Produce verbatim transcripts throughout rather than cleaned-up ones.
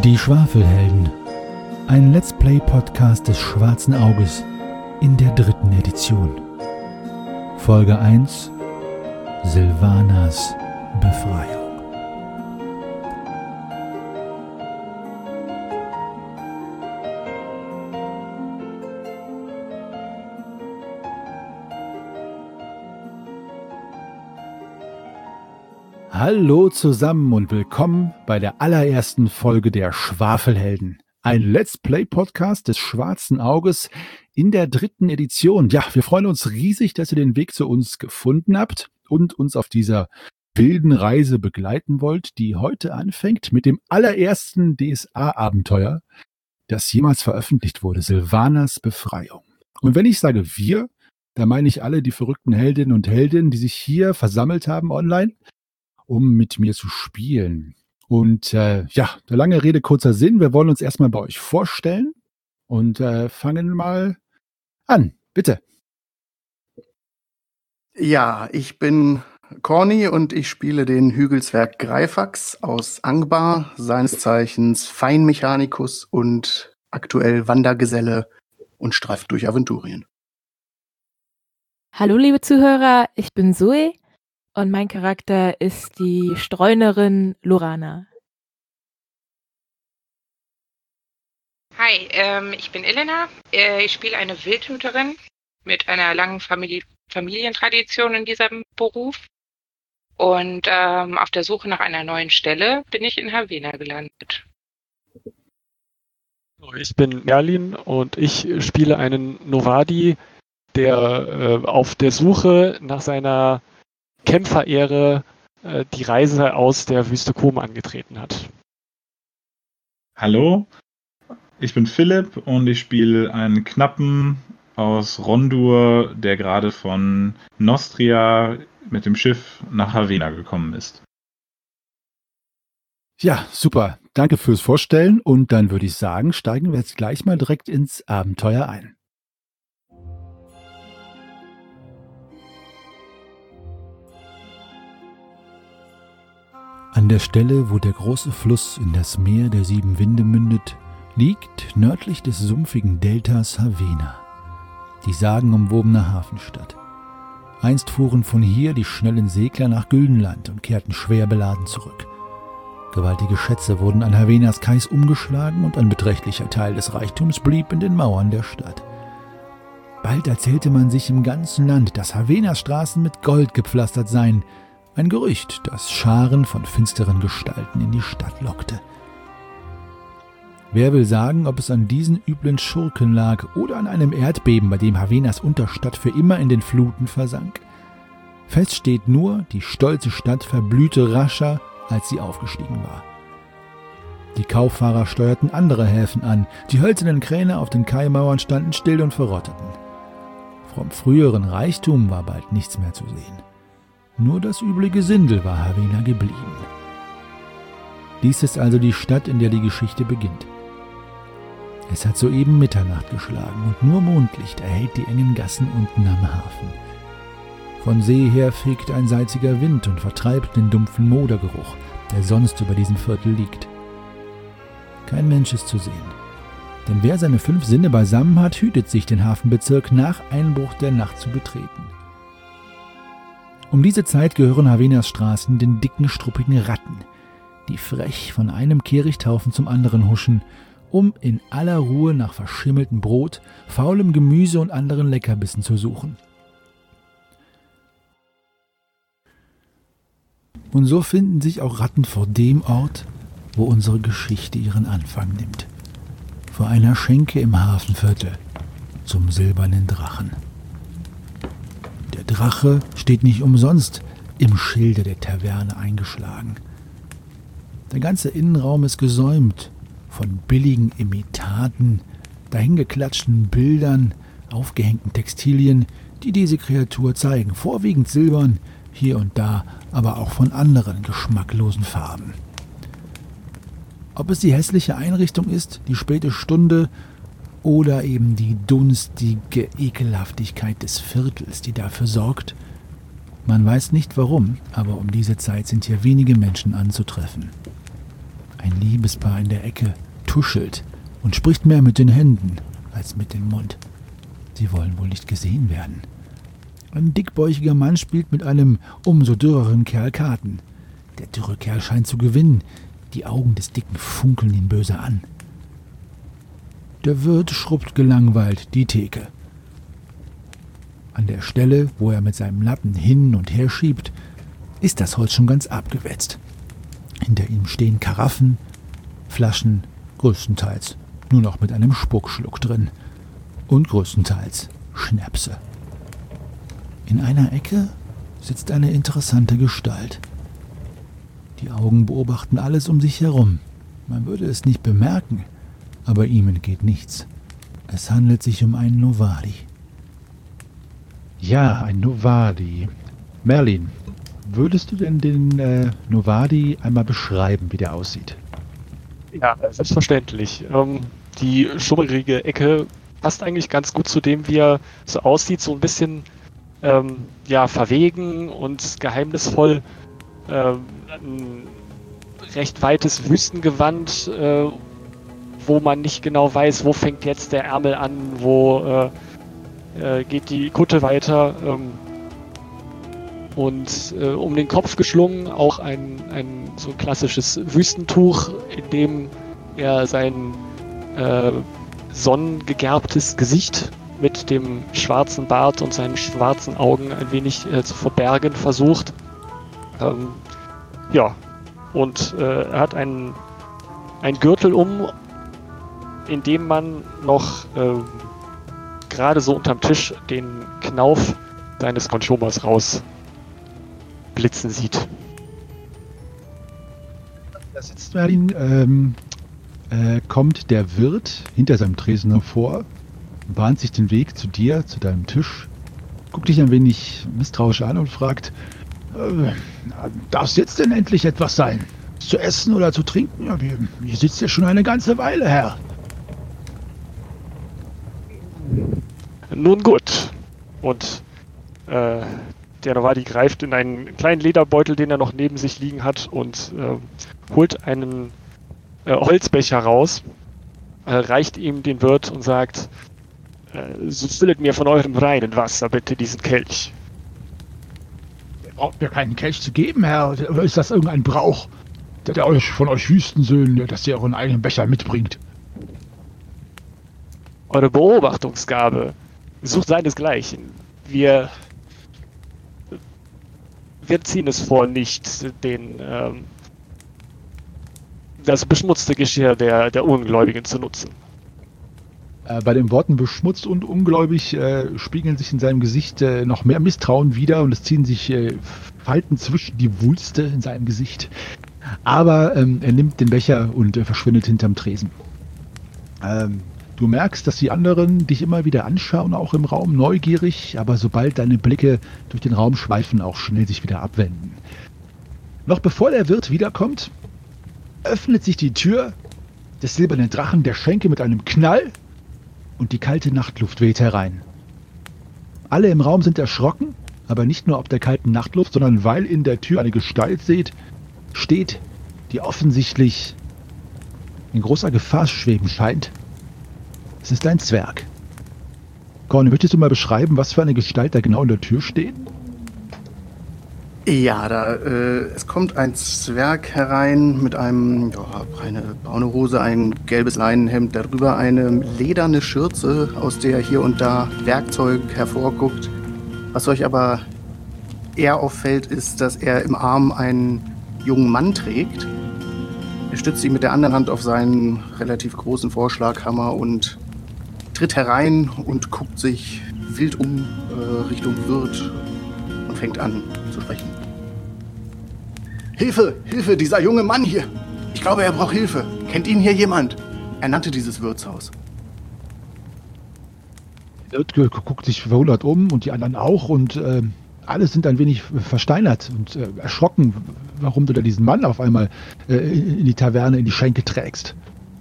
Die Schwafelhelden. Ein Let's Play Podcast des Schwarzen Auges in der dritten Edition. Folge eins: Sylvanas Befreiung. Hallo zusammen und willkommen bei der allerersten Folge der Schwafelhelden. Ein Let's Play Podcast des Schwarzen Auges in der dritten Edition. Ja, wir freuen uns riesig, dass ihr den Weg zu uns gefunden habt und uns auf dieser wilden Reise begleiten wollt, die heute anfängt mit dem allerersten D S A-Abenteuer, das jemals veröffentlicht wurde, Sylvanas Befreiung. Und wenn ich sage wir, da meine ich alle die verrückten Heldinnen und Heldinnen, die sich hier versammelt haben online, um mit mir zu spielen. Und äh, ja, der lange Rede, kurzer Sinn. Wir wollen uns erstmal bei euch vorstellen und äh, fangen mal an. Bitte. Ja, ich bin Corny und ich spiele den Hügelswerk Greifax aus Angbar, seines Zeichens Feinmechanikus und aktuell Wandergeselle und streift durch Aventurien. Hallo liebe Zuhörer, ich bin Zoe. Und mein Charakter ist die Streunerin Lorana. Hi, ähm, ich bin Elena. Äh, ich spiele eine Wildhüterin mit einer langen Familie- Familientradition in diesem Beruf. Und ähm, auf der Suche nach einer neuen Stelle bin ich in Havena gelandet. Ich bin Merlin und ich spiele einen Novadi, der äh, auf der Suche nach seiner Kämpferehre äh, die Reise aus der Wüste Kom angetreten hat. Hallo, ich bin Philipp und ich spiele einen Knappen aus Rondur, der gerade von Nostria mit dem Schiff nach Havena gekommen ist. Ja, super. Danke fürs Vorstellen und dann würde ich sagen, steigen wir jetzt gleich mal direkt ins Abenteuer ein. An der Stelle, wo der große Fluss in das Meer der sieben Winde mündet, liegt nördlich des sumpfigen Deltas Havena, die sagenumwobene Hafenstadt. Einst fuhren von hier die schnellen Segler nach Güldenland und kehrten schwer beladen zurück. Gewaltige Schätze wurden an Havenas Kais umgeschlagen und ein beträchtlicher Teil des Reichtums blieb in den Mauern der Stadt. Bald erzählte man sich im ganzen Land, dass Havenas Straßen mit Gold gepflastert seien, ein Gerücht, das Scharen von finsteren Gestalten in die Stadt lockte. Wer will sagen, ob es an diesen üblen Schurken lag oder an einem Erdbeben, bei dem Havenas Unterstadt für immer in den Fluten versank? Fest steht nur, die stolze Stadt verblühte rascher, als sie aufgestiegen war. Die Kauffahrer steuerten andere Häfen an, die hölzernen Kräne auf den Kaimauern standen still und verrotteten. Vom früheren Reichtum war bald nichts mehr zu sehen. Nur das üble Gesindel war Havena geblieben. Dies ist also die Stadt, in der die Geschichte beginnt. Es hat soeben Mitternacht geschlagen und nur Mondlicht erhellt die engen Gassen unten am Hafen. Von See her fegt ein salziger Wind und vertreibt den dumpfen Modergeruch, der sonst über diesem Viertel liegt. Kein Mensch ist zu sehen, denn wer seine fünf Sinne beisammen hat, hütet sich, den Hafenbezirk nach Einbruch der Nacht zu betreten. Um diese Zeit gehören Havenas Straßen den dicken, struppigen Ratten, die frech von einem Kehrichthaufen zum anderen huschen, um in aller Ruhe nach verschimmeltem Brot, faulem Gemüse und anderen Leckerbissen zu suchen. Und so finden sich auch Ratten vor dem Ort, wo unsere Geschichte ihren Anfang nimmt. Vor einer Schenke im Hafenviertel, zum Silbernen Drachen. Der Drache steht nicht umsonst im Schilde der Taverne eingeschlagen. Der ganze Innenraum ist gesäumt von billigen Imitaten, dahingeklatschten Bildern, aufgehängten Textilien, die diese Kreatur zeigen, vorwiegend silbern, hier und da, aber auch von anderen geschmacklosen Farben. Ob es die hässliche Einrichtung ist, die späte Stunde oder eben die dunstige Ekelhaftigkeit des Viertels, die dafür sorgt. Man weiß nicht warum, aber um diese Zeit sind hier wenige Menschen anzutreffen. Ein Liebespaar in der Ecke tuschelt und spricht mehr mit den Händen als mit dem Mund. Sie wollen wohl nicht gesehen werden. Ein dickbäuchiger Mann spielt mit einem umso dürreren Kerl Karten. Der dürre Kerl scheint zu gewinnen. Die Augen des Dicken funkeln ihn böse an. Der Wirt schrubbt gelangweilt die Theke. An der Stelle, wo er mit seinem Lappen hin und her schiebt, ist das Holz schon ganz abgewetzt. Hinter ihm stehen Karaffen, Flaschen, größtenteils nur noch mit einem Spuckschluck drin und größtenteils Schnäpse. In einer Ecke sitzt eine interessante Gestalt. Die Augen beobachten alles um sich herum. Man würde es nicht bemerken, aber ihm entgeht nichts. Es handelt sich um einen Novadi. Ja, ein Novadi. Merlin, würdest du denn den äh, Novadi einmal beschreiben, wie der aussieht? Ja, selbstverständlich. Ähm, die schummerige Ecke passt eigentlich ganz gut zu dem, wie er so aussieht. So ein bisschen ähm, ja, verwegen und geheimnisvoll. Ähm, ein recht weites Wüstengewand, äh, wo man nicht genau weiß, wo fängt jetzt der Ärmel an, wo äh, äh, geht die Kutte weiter. Ähm, und äh, um den Kopf geschlungen auch ein, ein so ein klassisches Wüstentuch, in dem er sein äh, sonnengegerbtes Gesicht mit dem schwarzen Bart und seinen schwarzen Augen ein wenig äh, zu verbergen versucht. Ähm, ja, und äh, er hat einen, einen Gürtel um, in dem man noch äh, gerade so unterm Tisch den Knauf seines Konchomas rausblitzen sieht. Da sitzt Merlin, ähm, äh, kommt der Wirt hinter seinem Tresen hervor, bahnt sich den Weg zu dir, zu deinem Tisch, guckt dich ein wenig misstrauisch an und fragt, äh, darf es jetzt denn endlich etwas sein? Zu essen oder zu trinken? Ja, wir, hier sitzt ja schon eine ganze Weile, Herr. Nun gut. Und äh, der Novadi greift in einen kleinen Lederbeutel, den er noch neben sich liegen hat, und äh, holt einen äh, Holzbecher raus, äh, reicht ihm den Wirt und sagt, äh, so füllet mir von eurem reinen Wasser bitte diesen Kelch. Braucht mir keinen Kelch zu geben, Herr? Oder ist das irgendein Brauch, der, der euch von euch Wüstensöhnen, dass ihr euren eigenen Becher mitbringt? Eure Beobachtungsgabe sucht seinesgleichen. Wir, wir ziehen es vor, nicht den, ähm, das beschmutzte Geschirr der, der Ungläubigen zu nutzen. Äh, bei den Worten beschmutzt und ungläubig äh, spiegeln sich in seinem Gesicht äh, noch mehr Misstrauen wider und es ziehen sich äh, Falten zwischen die Wulste in seinem Gesicht. Aber ähm, er nimmt den Becher und äh, verschwindet hinterm Tresen. Ähm, du merkst, dass die anderen dich immer wieder anschauen, auch im Raum, neugierig, aber sobald deine Blicke durch den Raum schweifen, auch schnell sich wieder abwenden. Noch bevor der Wirt wiederkommt, öffnet sich die Tür des silbernen Drachen der Schenke mit einem Knall und die kalte Nachtluft weht herein. Alle im Raum sind erschrocken, aber nicht nur ob der kalten Nachtluft, sondern weil in der Tür eine Gestalt seht, steht, die offensichtlich in großer Gefahr schweben scheint. Es ist ein Zwerg. Corny, möchtest du mal beschreiben, was für eine Gestalt da genau in der Tür steht? Ja, da äh, es kommt ein Zwerg herein mit einem, ja, eine braune Hose, ein gelbes Leinenhemd, darüber eine lederne Schürze, aus der hier und da Werkzeug hervorguckt. Was euch aber eher auffällt, ist, dass er im Arm einen jungen Mann trägt. Er stützt ihn mit der anderen Hand auf seinen relativ großen Vorschlaghammer und tritt herein und guckt sich wild um äh, Richtung Wirt und fängt an zu sprechen. Hilfe, Hilfe, dieser junge Mann hier. Ich glaube, er braucht Hilfe. Kennt ihn hier jemand? Er nannte dieses Wirtshaus. Der Wirt guckt sich verwundert um und die anderen auch und äh, alle sind ein wenig versteinert und äh, erschrocken, warum du da diesen Mann auf einmal äh, in die Taverne, in die Schenke trägst.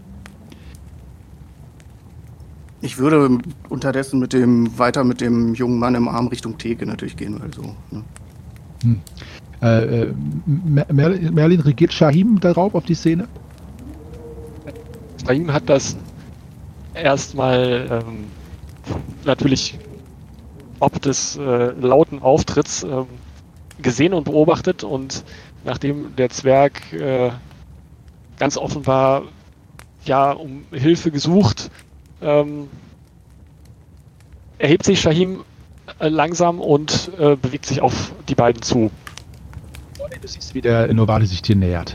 Ich würde unterdessen mit dem weiter mit dem jungen Mann im Arm Richtung Theke natürlich gehen, weil so. Ne? Hm. Äh, äh, Mer- Merlin, reagiert Shahim darauf auf die Szene? Shahim hat das erstmal ähm, natürlich ob des äh, lauten Auftritts ähm, gesehen und beobachtet, und nachdem der Zwerg äh, ganz offenbar ja um Hilfe gesucht, ähm, erhebt sich Shahim äh, langsam und äh, bewegt sich auf die beiden zu. Du siehst, wie der Novadi sich dir nähert.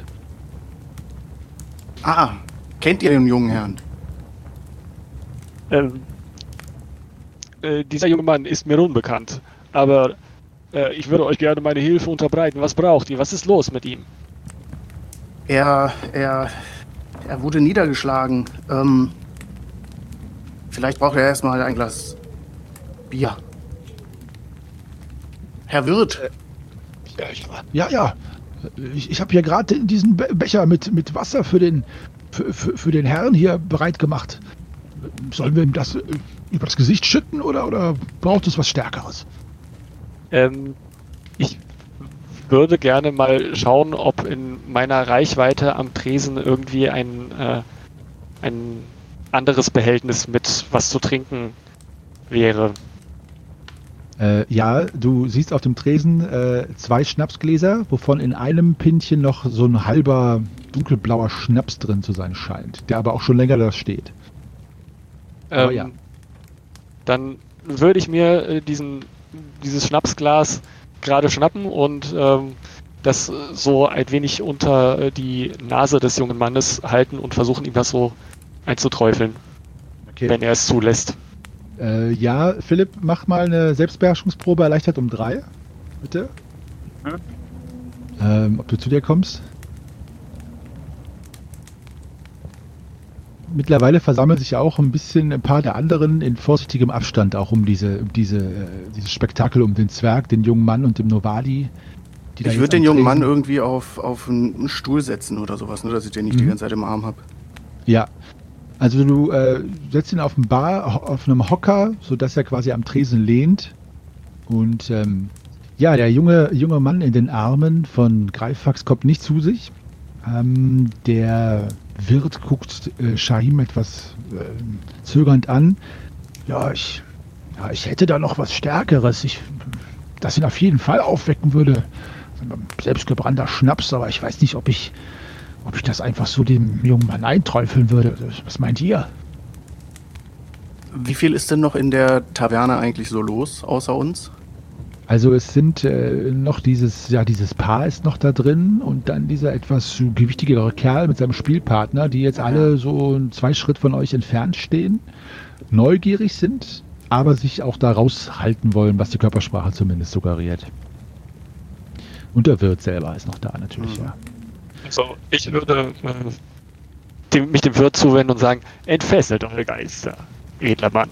Ah, kennt ihr den jungen Herrn? Ähm, äh, dieser junge Mann ist mir unbekannt, aber äh, ich würde euch gerne meine Hilfe unterbreiten. Was braucht ihr? Was ist los mit ihm? Er, er, er wurde niedergeschlagen. Ähm, vielleicht braucht er erstmal ein Glas Bier. Herr Wirt. Ja, ja. Ich, ich habe hier gerade diesen Be- Becher mit, mit Wasser für den, für, für, für den Herrn hier bereit gemacht. Sollen wir ihm das äh, über das Gesicht schütten oder, oder braucht es was Stärkeres? Ähm, ich würde gerne mal schauen, ob in meiner Reichweite am Tresen irgendwie ein, äh, ein anderes Behältnis mit was zu trinken wäre. Äh, ja, du siehst auf dem Tresen äh, zwei Schnapsgläser, wovon in einem Pinchen noch so ein halber dunkelblauer Schnaps drin zu sein scheint, der aber auch schon länger da steht. Aber Ähm, ja. Dann würde ich mir äh, diesen, dieses Schnapsglas gerade schnappen und ähm, das so ein wenig unter äh, die Nase des jungen Mannes halten und versuchen, ihm das so einzuträufeln, Okay. wenn er es zulässt. Äh, ja, Philipp, mach mal eine Selbstbeherrschungsprobe erleichtert um drei. Bitte. Mhm. Ähm, ob du zu dir kommst. Mittlerweile versammeln sich ja auch ein bisschen ein paar der anderen in vorsichtigem Abstand auch um diese, um diese, äh, dieses Spektakel um den Zwerg, den jungen Mann und dem Novadi. die da Ich jetzt würde den am jungen Tresen- Mann irgendwie auf, auf einen Stuhl setzen oder sowas, nur dass ich den nicht die Mhm. ganze Zeit im Arm habe. Ja. Also du äh, setzt ihn auf einen Bar, auf einem Hocker, sodass er quasi am Tresen lehnt. Und ähm, ja, der junge, junge Mann in den Armen von Greifax kommt nicht zu sich. Ähm, der Wirt guckt äh, Shahim etwas äh, zögernd an. Ja ich, ja, ich hätte da noch was Stärkeres, ich, das ihn auf jeden Fall aufwecken würde. Selbstgebrannter Schnaps, aber ich weiß nicht, ob ich, ob ich das einfach so dem jungen Mann einträufeln würde. Was meint ihr? Wie viel ist denn noch in der Taverne eigentlich so los, außer uns? Also es sind äh, noch dieses, ja, dieses Paar ist noch da drin und dann dieser etwas gewichtigere Kerl mit seinem Spielpartner, die jetzt alle so zwei Schritt von euch entfernt stehen, neugierig sind, aber sich auch da raushalten wollen, was die Körpersprache zumindest suggeriert. Und der Wirt selber ist noch da natürlich, Mhm. ja. Also ich würde äh, dem, mich dem Wirt zuwenden und sagen, entfesselt eure Geister, edler Mann.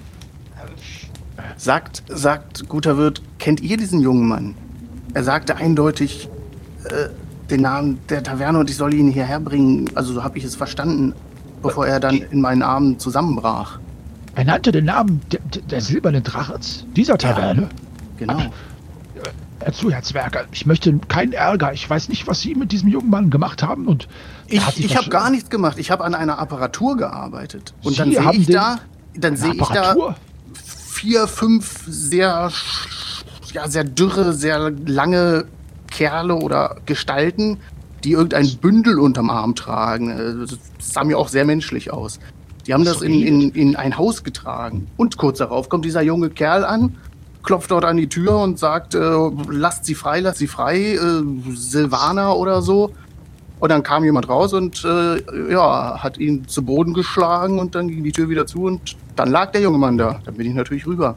Sagt, sagt, guter Wirt, kennt ihr diesen jungen Mann? Er sagte eindeutig äh, den Namen der Taverne und ich soll ihn hierher bringen. Also so habe ich es verstanden, bevor er dann in meinen Armen zusammenbrach. Er nannte den Namen der, der, der silbernen Drachens, dieser Taverne. Genau. Hör zu, Herr Zwerger, ich möchte keinen Ärger. Ich weiß nicht, was Sie mit diesem jungen Mann gemacht haben. Und er hat Ich, sich ich habe wahrsch- gar nichts gemacht. Ich habe an einer Apparatur gearbeitet. Und Sie dann sehe haben ich den- da, dann Eine sehe ich da Apparatur? vier, fünf sehr, sch- ja, sehr dürre, sehr lange Kerle oder Gestalten, die irgendein Bündel unterm Arm tragen. Äh, Das sah mir auch sehr menschlich aus. Die haben das in, in, in ein Haus getragen. Und kurz darauf kommt dieser junge Kerl an, klopft dort an die Tür und sagt, äh, lasst sie frei, lasst sie frei, äh, Silvana oder so. Und dann kam jemand raus und äh, ja, hat ihn zu Boden geschlagen und dann ging die Tür wieder zu und dann lag der junge Mann da. Dann bin ich natürlich rüber.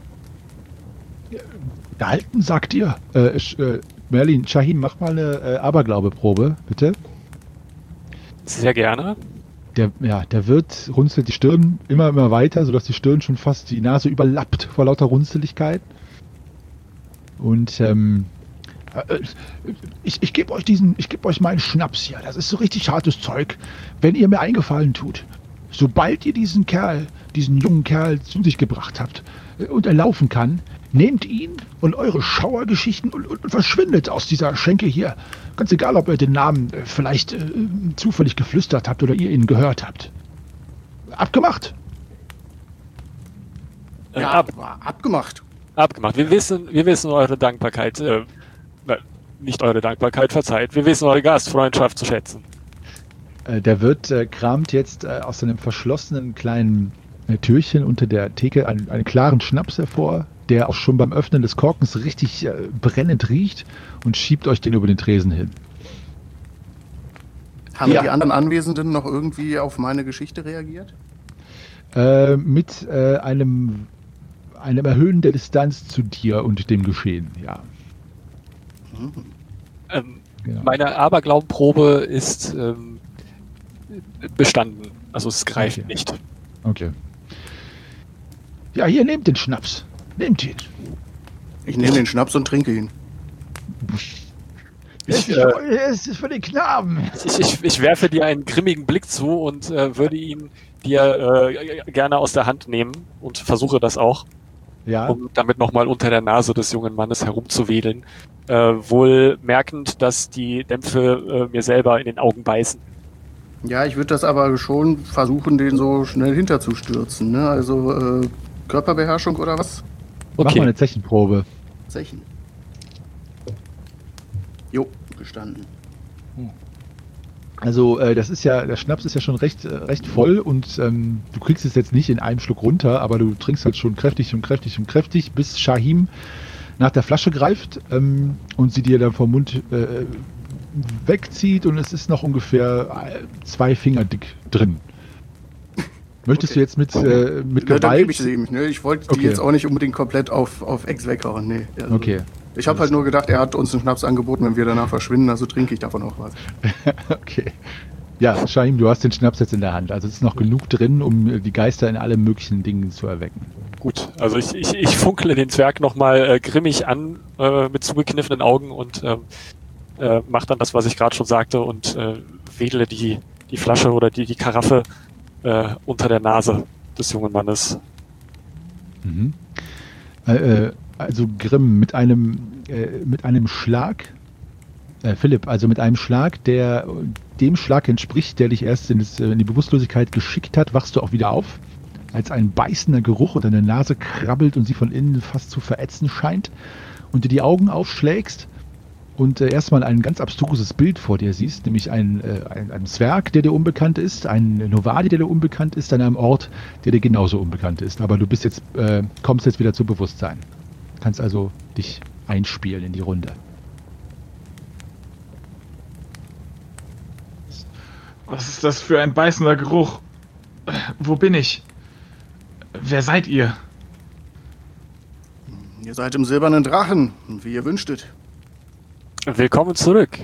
Gehalten, sagt ihr. Äh, Sch- äh, Merlin, Shahim, mach mal eine äh, Aberglaube-Probe, bitte. Sehr gerne. Der, ja, der Wirt runzelt die Stirn immer, immer weiter, sodass die Stirn schon fast die Nase überlappt vor lauter Runzeligkeit. Und ähm, äh, ich, ich gebe euch diesen, ich gebe euch meinen Schnaps hier. Das ist so richtig hartes Zeug. Wenn ihr mir einen Gefallen tut, sobald ihr diesen Kerl, diesen jungen Kerl zu sich gebracht habt äh, und er laufen kann, nehmt ihn und eure Schauergeschichten und, und, und verschwindet aus dieser Schenke hier. Ganz egal, ob ihr den Namen äh, vielleicht äh, zufällig geflüstert habt oder ihr ihn gehört habt. abgemacht. Äh, Ja, ab, war abgemacht. abgemacht. Wir wissen, wir wissen eure Dankbarkeit, äh, nicht eure Dankbarkeit, verzeiht. Wir wissen eure Gastfreundschaft zu schätzen. Äh, der Wirt äh, kramt jetzt äh, aus einem verschlossenen kleinen äh, Türchen unter der Theke einen, einen klaren Schnaps hervor, der auch schon beim Öffnen des Korkens richtig äh, brennend riecht und schiebt euch den über den Tresen hin. Haben Ja. die anderen Anwesenden noch irgendwie auf meine Geschichte reagiert? Äh, mit äh, einem, einem Erhöhen der Distanz zu dir und dem Geschehen, ja. Hm. Ähm, Genau. meine Aberglaubenprobe ist ähm, bestanden. Also es greift Okay. nicht. Okay. Ja, hier, nehmt den Schnaps. Nehmt ihn. Ich nehme den Schnaps und trinke ihn. Es Ich, ist, äh, für, es ist für den Knaben. Ich, ich, ich werfe dir einen grimmigen Blick zu und äh, würde ihn dir äh, gerne aus der Hand nehmen und versuche das auch, Ja, um damit nochmal unter der Nase des jungen Mannes herumzuwedeln. Äh, wohl merkend, dass die Dämpfe äh, mir selber in den Augen beißen. Ja, ich würde das aber schon versuchen, den so schnell hinterzustürzen. Ne? Also äh, Körperbeherrschung oder was? mach mal Okay, eine Zechenprobe. Zechen. Jo, gestanden. Also äh, das ist ja, der Schnaps ist ja schon recht, äh, recht voll und ähm, du kriegst es jetzt nicht in einem Schluck runter, aber du trinkst halt schon kräftig und kräftig und kräftig, bis Shahim nach der Flasche greift ähm, und sie dir dann vom Mund äh, wegzieht und es ist noch ungefähr äh, zwei Finger dick drin. Möchtest Okay. du jetzt mit, äh, mit Ne, dann gebe Gewalt? ich sie ihm. Ne? Ich wollte Okay. die jetzt auch nicht unbedingt komplett auf, auf Ex weghauen. Nee. Also, Okay, Ich habe halt nur gedacht, er hat uns einen Schnaps angeboten, wenn wir danach verschwinden, also trinke ich davon auch was. okay. Ja, Shahim, du hast den Schnaps jetzt in der Hand. Also es ist noch genug drin, um äh, die Geister in alle möglichen Dingen zu erwecken. gut. Also ich, ich, ich funkle den Zwerg nochmal äh, grimmig an äh, mit zugekniffenen Augen und ähm, äh, mache dann das, was ich gerade schon sagte und äh, wedle die, die Flasche oder die, die Karaffe äh, unter der Nase des jungen Mannes. Mhm. Äh, äh, also Grimm mit einem äh, mit einem Schlag, äh, Philipp, also mit einem Schlag, der dem Schlag entspricht, der dich erst in, das, in die Bewusstlosigkeit geschickt hat, wachst du auch wieder auf, als ein beißender Geruch unter der Nase krabbelt und sie von innen fast zu verätzen scheint und dir die Augen aufschlägst und äh, erstmal ein ganz abstruses Bild vor dir siehst, nämlich ein, äh, ein, ein Zwerg, der dir unbekannt ist, ein Novadi, der dir unbekannt ist, an einem Ort, der dir genauso unbekannt ist. Aber du bist jetzt, äh, kommst jetzt wieder zu Bewusstsein. Kannst also dich einspielen in die Runde. Was ist das für ein beißender Geruch? Wo bin ich? Wer seid ihr? Ihr seid im silbernen Drachen, wie ihr wünschtet. Willkommen zurück.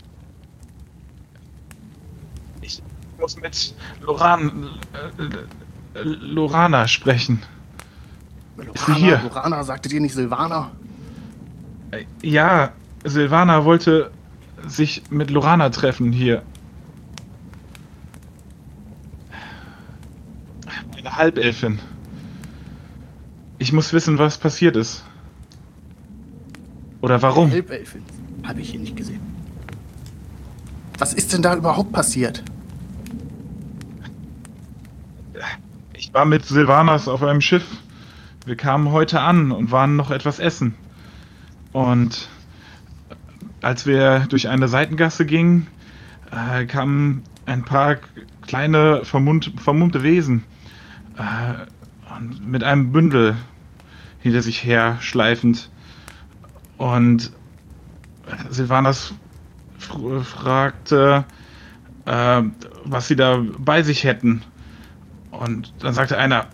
Ich muss mit Loran, äh, äh, Lorana sprechen. Lorana, hier? Lorana, sagtet ihr nicht Silvana? Äh, Ja, Silvana wollte sich mit Lorana treffen hier. Eine Halbelfin. Ich muss wissen, was passiert ist. Oder warum? Elbelfin. Habe ich hier nicht gesehen. Was ist denn da überhaupt passiert? Ich war mit Silvanas auf einem Schiff. Wir kamen heute an und waren noch etwas essen. Und als wir durch eine Seitengasse gingen, äh, kamen ein paar kleine vermummt, vermummte Wesen äh, und mit einem Bündel hinter sich her schleifend. Und Silvanas fr- fragte, äh, was sie da bei sich hätten. Und dann sagte einer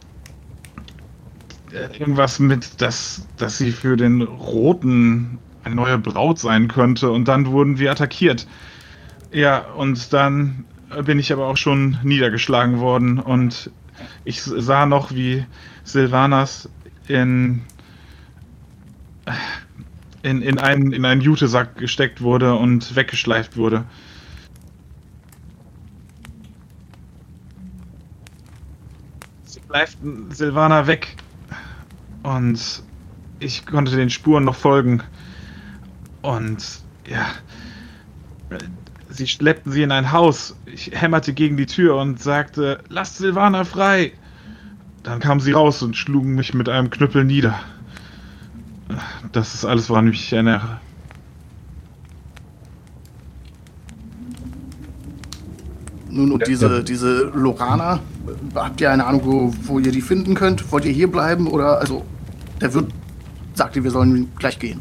äh, irgendwas mit, dass, dass sie für den Roten eine neue Braut sein könnte. Und dann wurden wir attackiert. Ja, und dann bin ich aber auch schon niedergeschlagen worden. Und ich sah noch, wie Silvanas in in, in einen, in einen Jutesack gesteckt wurde und weggeschleift wurde. Sie bleibt Silvana weg. Und ich konnte den Spuren noch folgen. Und ja, Sie schleppten sie in ein Haus. Ich hämmerte gegen die Tür und sagte, lasst Silvana frei. Dann kamen sie raus und schlugen mich mit einem Knüppel nieder. Das ist alles, woran ich mich erinnere. Nun, und diese, diese Lorana, habt ihr eine Ahnung, wo, wo ihr die finden könnt? Wollt ihr hier bleiben? Oder, also, der Wirt sagte, wir sollen gleich gehen.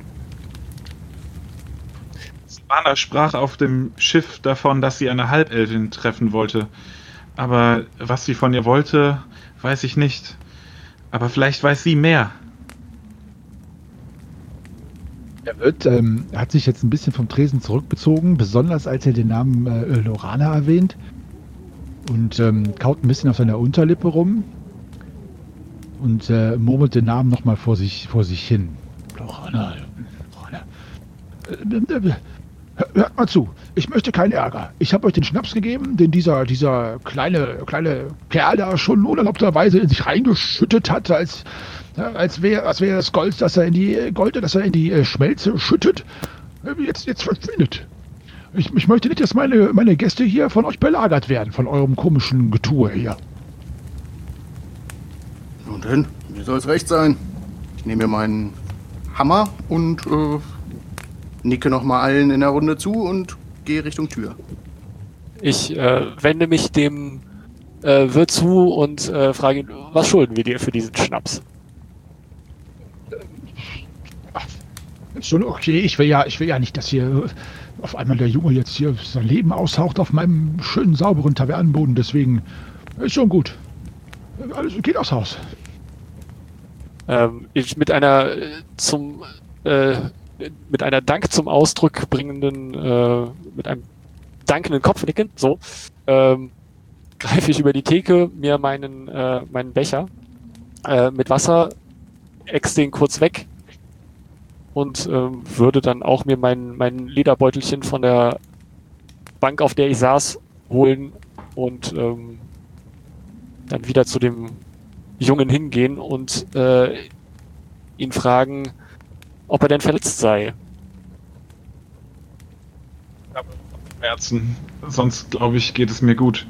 Silvana sprach auf dem Schiff davon, dass sie eine Halbelfin treffen wollte. Aber was sie von ihr wollte, weiß ich nicht. Aber vielleicht weiß sie mehr. Der Wirt ähm, hat sich jetzt ein bisschen vom Tresen zurückbezogen, besonders als er den Namen äh, Lorana erwähnt. Und ähm, kaut ein bisschen auf seiner Unterlippe rum. Und äh, murmelt den Namen nochmal vor sich, vor sich hin. Lorana, Lorana. Äh, äh, Hört mal zu, ich möchte keinen Ärger. Ich habe euch den Schnaps gegeben, den dieser, dieser kleine, kleine Kerl da schon unerlaubterweise in sich reingeschüttet hat, als, als wäre als wär das Gold, das er in die Gold, das er in die äh, Schmelze schüttet. Jetzt, jetzt verschwindet. Ich, ich möchte nicht, dass meine, meine Gäste hier von euch belagert werden, von eurem komischen Getue hier. Nun denn, mir soll es recht sein. Ich nehme mir meinen Hammer und äh, nicke nochmal allen in der Runde zu und gehe Richtung Tür. Ich äh, wende mich dem äh, Wirt zu und äh, frage ihn, was schulden wir dir für diesen Schnaps? Ach, ist schon okay. Ich will ja, ich will ja nicht, dass hier auf einmal der Junge jetzt hier sein Leben aushaucht auf meinem schönen, sauberen Tavernenboden. Deswegen ist schon gut. Alles geht aufs Haus. Ähm, ich mit einer äh, zum äh, mit einer Dank zum Ausdruck bringenden, äh, mit einem dankenden Kopfnicken, so, ähm, greife ich über die Theke mir meinen, äh, meinen Becher äh, mit Wasser, ex den kurz weg und ähm, würde dann auch mir mein, mein Lederbeutelchen von der Bank, auf der ich saß, holen und ähm, dann wieder zu dem Jungen hingehen und äh, ihn fragen, ob er denn verletzt sei. Aber Schmerzen. Sonst, glaube ich, geht es mir gut.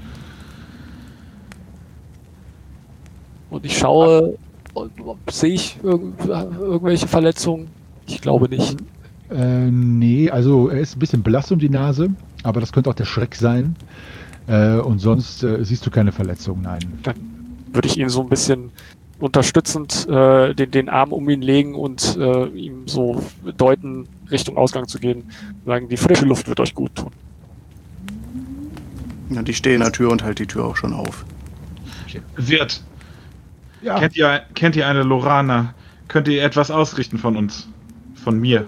Und ich schaue, sehe ich irg irgendwelche Verletzungen? Ich glaube nicht. Äh, nee, also er ist ein bisschen blass um die Nase, aber das könnte auch der Schreck sein. Äh, und sonst äh, siehst du keine Verletzungen, nein. Dann würde ich ihn so ein bisschen unterstützend äh, den, den Arm um ihn legen und äh, ihm so deuten, Richtung Ausgang zu gehen. Sagen, die frische Luft wird euch gut tun. Und ich stehe in der Tür und halte die Tür auch schon auf. Wirt, Ja, kennt ihr, kennt ihr eine Lorana? Könnt ihr etwas ausrichten von uns? Von mir?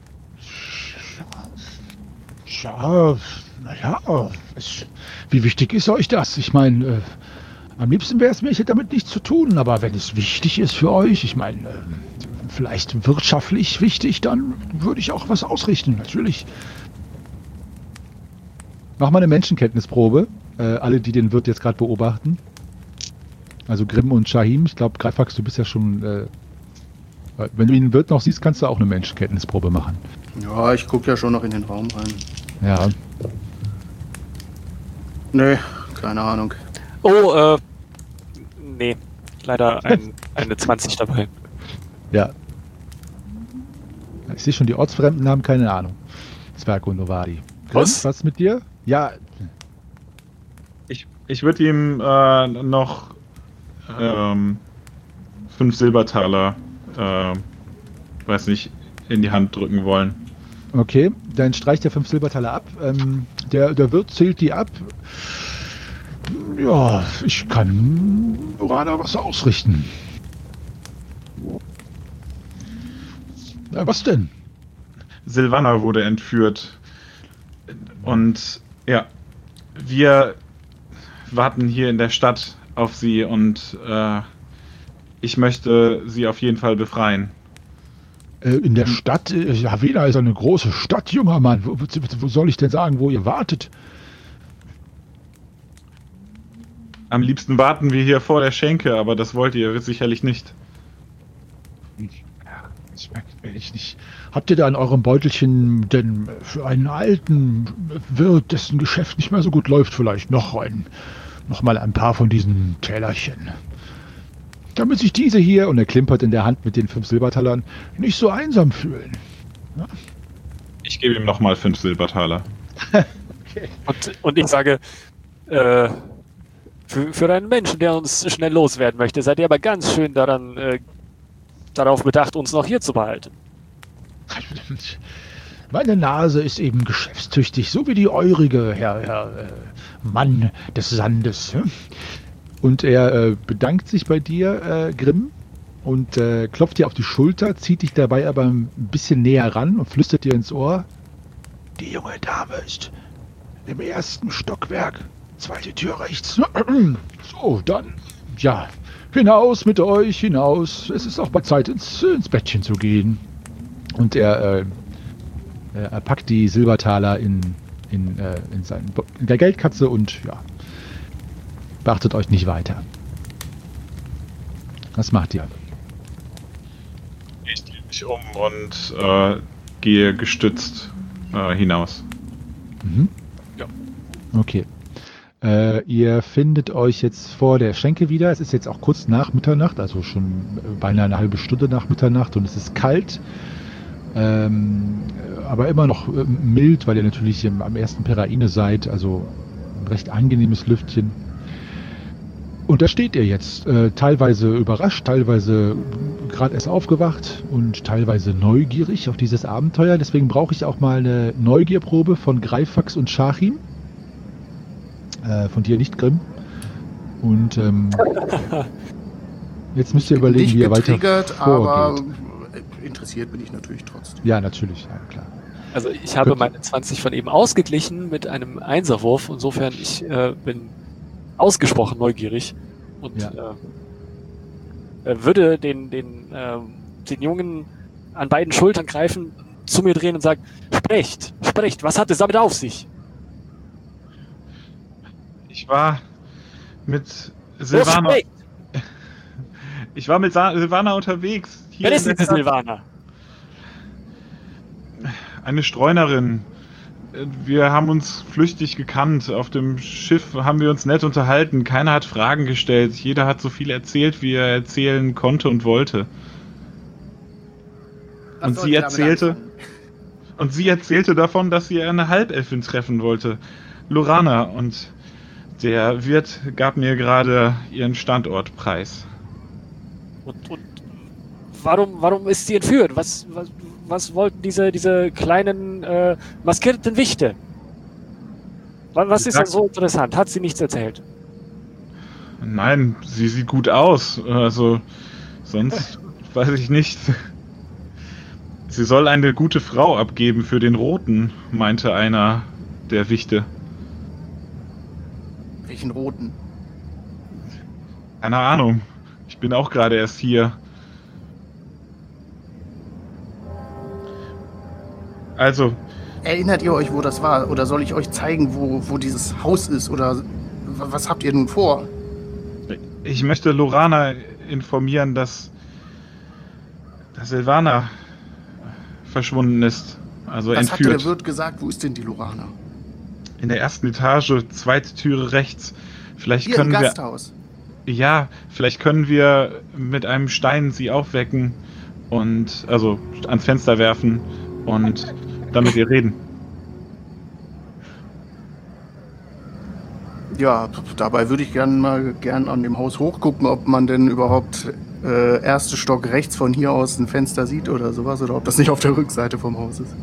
ja, naja, wie wichtig ist euch das? Ich meine, äh, am liebsten wäre es mir, ich hätte damit nichts zu tun, aber wenn es wichtig ist für euch, ich meine, äh, vielleicht wirtschaftlich wichtig, dann würde ich auch was ausrichten, natürlich. Mach mal eine Menschenkenntnisprobe, äh, alle, die den Wirt jetzt gerade beobachten. Also Grimm und Shahim, ich glaube, Greifax, du bist ja schon, äh, wenn du den Wirt noch siehst, kannst du auch eine Menschenkenntnisprobe machen. Ja, ich gucke ja schon noch in den Raum rein. Ja. Nee, keine Ahnung. Oh, äh, nee, leider ein, eine zwanzig dabei. Ja. Ich sehe schon, die Ortsfremden haben keine Ahnung. Zwerg und Novadi. Was? Was mit dir? Ja, Ich, ich würde ihm äh, noch ähm, fünf Silbertaler, äh, weiß nicht, in die Hand drücken wollen. okay. Dann streicht er fünf Silbertaler ab. Ähm, der, der Wirt zählt die ab. Ja, ich kann Lorana was ausrichten. Na, was denn? Silvana wurde entführt. Und ja, wir warten hier in der Stadt auf sie und äh, ich möchte sie auf jeden Fall befreien. Äh, in der Stadt? Äh, Havena ist eine große Stadt, junger Mann. Wo, wo, wo soll ich denn sagen, wo ihr wartet? Am liebsten warten wir hier vor der Schenke, aber das wollt ihr sicherlich nicht. Das merkt mir ich nicht. Habt ihr da in eurem Beutelchen denn für einen alten Wirt, dessen Geschäft nicht mehr so gut läuft, vielleicht noch ein, noch mal ein paar von diesen Tellerchen? Damit sich diese hier, und er klimpert in der Hand mit den fünf Silbertalern, nicht so einsam fühlen. Ja? Ich gebe ihm nochmal fünf Silbertaler. Okay. Und, und ich sage, äh, für, für einen Menschen, der uns schnell loswerden möchte, seid ihr aber ganz schön daran, äh, darauf bedacht, uns noch hier zu behalten. Meine Nase ist eben geschäftstüchtig, so wie die eurige, Herr, Herr äh, Mann des Sandes. Und er äh, bedankt sich bei dir, äh, Grimm, und äh, klopft dir auf die Schulter, zieht dich dabei aber ein bisschen näher ran und flüstert dir ins Ohr: Die junge Dame ist im ersten Stockwerk, zweite Tür rechts. So, dann, ja, hinaus mit euch, hinaus. Es ist auch mal Zeit, ins, ins Bettchen zu gehen. Und er, äh, er packt die Silbertaler in, in, äh, in, seinen, in der Geldkatze und ja, beachtet euch nicht weiter. Was macht ihr? Ich drehe mich um und äh, gehe gestützt äh, hinaus. Mhm. Ja. Okay. Äh, ihr findet euch jetzt vor der Schenke wieder. Es ist jetzt auch kurz nach Mitternacht, also schon beinahe eine halbe Stunde nach Mitternacht, und es ist kalt, ähm, aber immer noch äh, mild, weil ihr natürlich im, am ersten Peraine seid, also ein recht angenehmes Lüftchen. Und da steht ihr jetzt, äh, teilweise überrascht, teilweise gerade erst aufgewacht und teilweise neugierig auf dieses Abenteuer. Deswegen brauche ich auch mal eine Neugierprobe von Greifax und Schachim. Äh, von dir nicht, Grimm. Und ähm, jetzt müsst ihr überlegen, nicht wie ihr weiter getriggert, vorgeht. aber interessiert bin ich natürlich trotzdem. Ja, natürlich, ja, klar. Also ich habe meine zwanzig von eben ausgeglichen mit einem Einserwurf. Insofern, ich äh, bin ausgesprochen neugierig und Ja. äh, würde den, den, äh, den Jungen an beiden Schultern greifen, zu mir drehen und sagen: Sprecht, sprecht, was hat es damit auf sich? Ich war mit Los, Silvana. sprecht! Ich war mit Sa Silvana unterwegs. Hier Wer ist in der diese Stadt. Silvana? Eine Streunerin. Wir haben uns flüchtig gekannt. Auf dem Schiff haben wir uns nett unterhalten. Keiner hat Fragen gestellt. Jeder hat so viel erzählt, wie er erzählen konnte und wollte. Was Und sollt sie ihr damit erzählte, anfangen? und sie erzählte davon, dass sie eine Halbelfin treffen wollte, Lorana. Und der Wirt gab mir gerade ihren Standort preis. Und, und warum, warum ist sie entführt? Was, was, was wollten diese, diese kleinen äh, maskierten Wichte? Was, was ist denn so interessant? Hat sie nichts erzählt? Nein, sie sieht gut aus. Also, sonst weiß ich nicht. Sie soll eine gute Frau abgeben für den Roten, meinte einer der Wichte. Welchen roten? Keine Ahnung. Ich bin auch gerade erst hier. Also, Erinnert ihr euch, wo das war? Oder soll ich euch zeigen, wo, wo dieses Haus ist? Oder w- was habt ihr nun vor? ich möchte Lorana informieren, dass, dass Silvana verschwunden ist. Also Was hat der entführt. Wirt gesagt? Wo ist denn die Lorana? In der ersten Etage, zweite Türe rechts. Vielleicht Hier im können wir. Gasthaus. Ja, vielleicht können wir mit einem Stein sie aufwecken und also ans Fenster werfen und dann mit ihr reden. Ja, p- dabei würde ich gerne mal gern an dem Haus hochgucken, ob man denn überhaupt äh, erste Stock rechts von hier aus ein Fenster sieht oder sowas, oder ob das nicht auf der Rückseite vom Haus ist.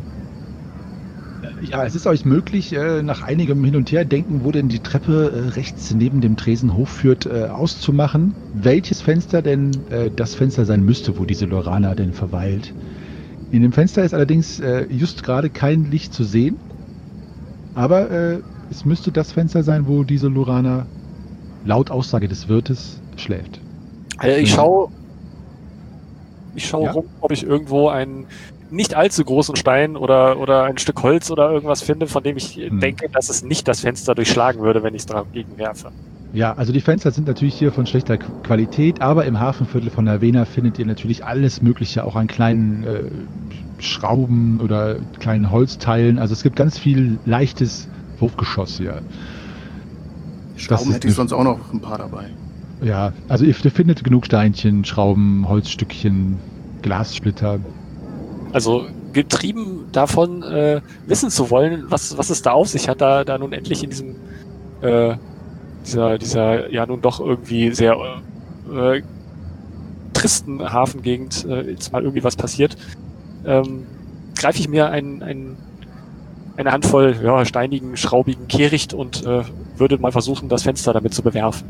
Ja, es ist euch möglich, äh, nach einigem Hin- und Herdenken, wo denn die Treppe äh, rechts neben dem Tresen hochführt, äh, auszumachen, welches Fenster denn äh, das Fenster sein müsste, wo diese Lorana denn verweilt. In dem Fenster ist allerdings äh, just gerade kein Licht zu sehen, aber äh, es müsste das Fenster sein, wo diese Lorana laut Aussage des Wirtes schläft. Also ich Mhm. schaue ich schaue Ja. rum, ob ich irgendwo einen nicht allzu großen Stein oder, oder ein Stück Holz oder irgendwas finde, von dem ich Mhm. denke, dass es nicht das Fenster durchschlagen würde, wenn ich es dagegen werfe. Ja, also die Fenster sind natürlich hier von schlechter Qu- Qualität, aber im Hafenviertel von Havena findet ihr natürlich alles Mögliche, auch an kleinen äh, Schrauben oder kleinen Holzteilen. Also es gibt ganz viel leichtes Wurfgeschoss hier. Schrauben ist hätte ich eine- sonst auch noch ein paar dabei. Ja, also ihr findet genug Steinchen, Schrauben, Holzstückchen, Glassplitter. Also getrieben davon, äh, wissen zu wollen, was, was es da auf sich hat, da, da nun endlich in diesem äh, dieser, dieser ja nun doch irgendwie sehr äh, tristen Hafengegend äh, jetzt mal irgendwie was passiert, ähm, greife ich mir ein, ein, eine Handvoll ja, steinigen, schraubigen Kehricht und äh, würde mal versuchen, das Fenster damit zu bewerfen.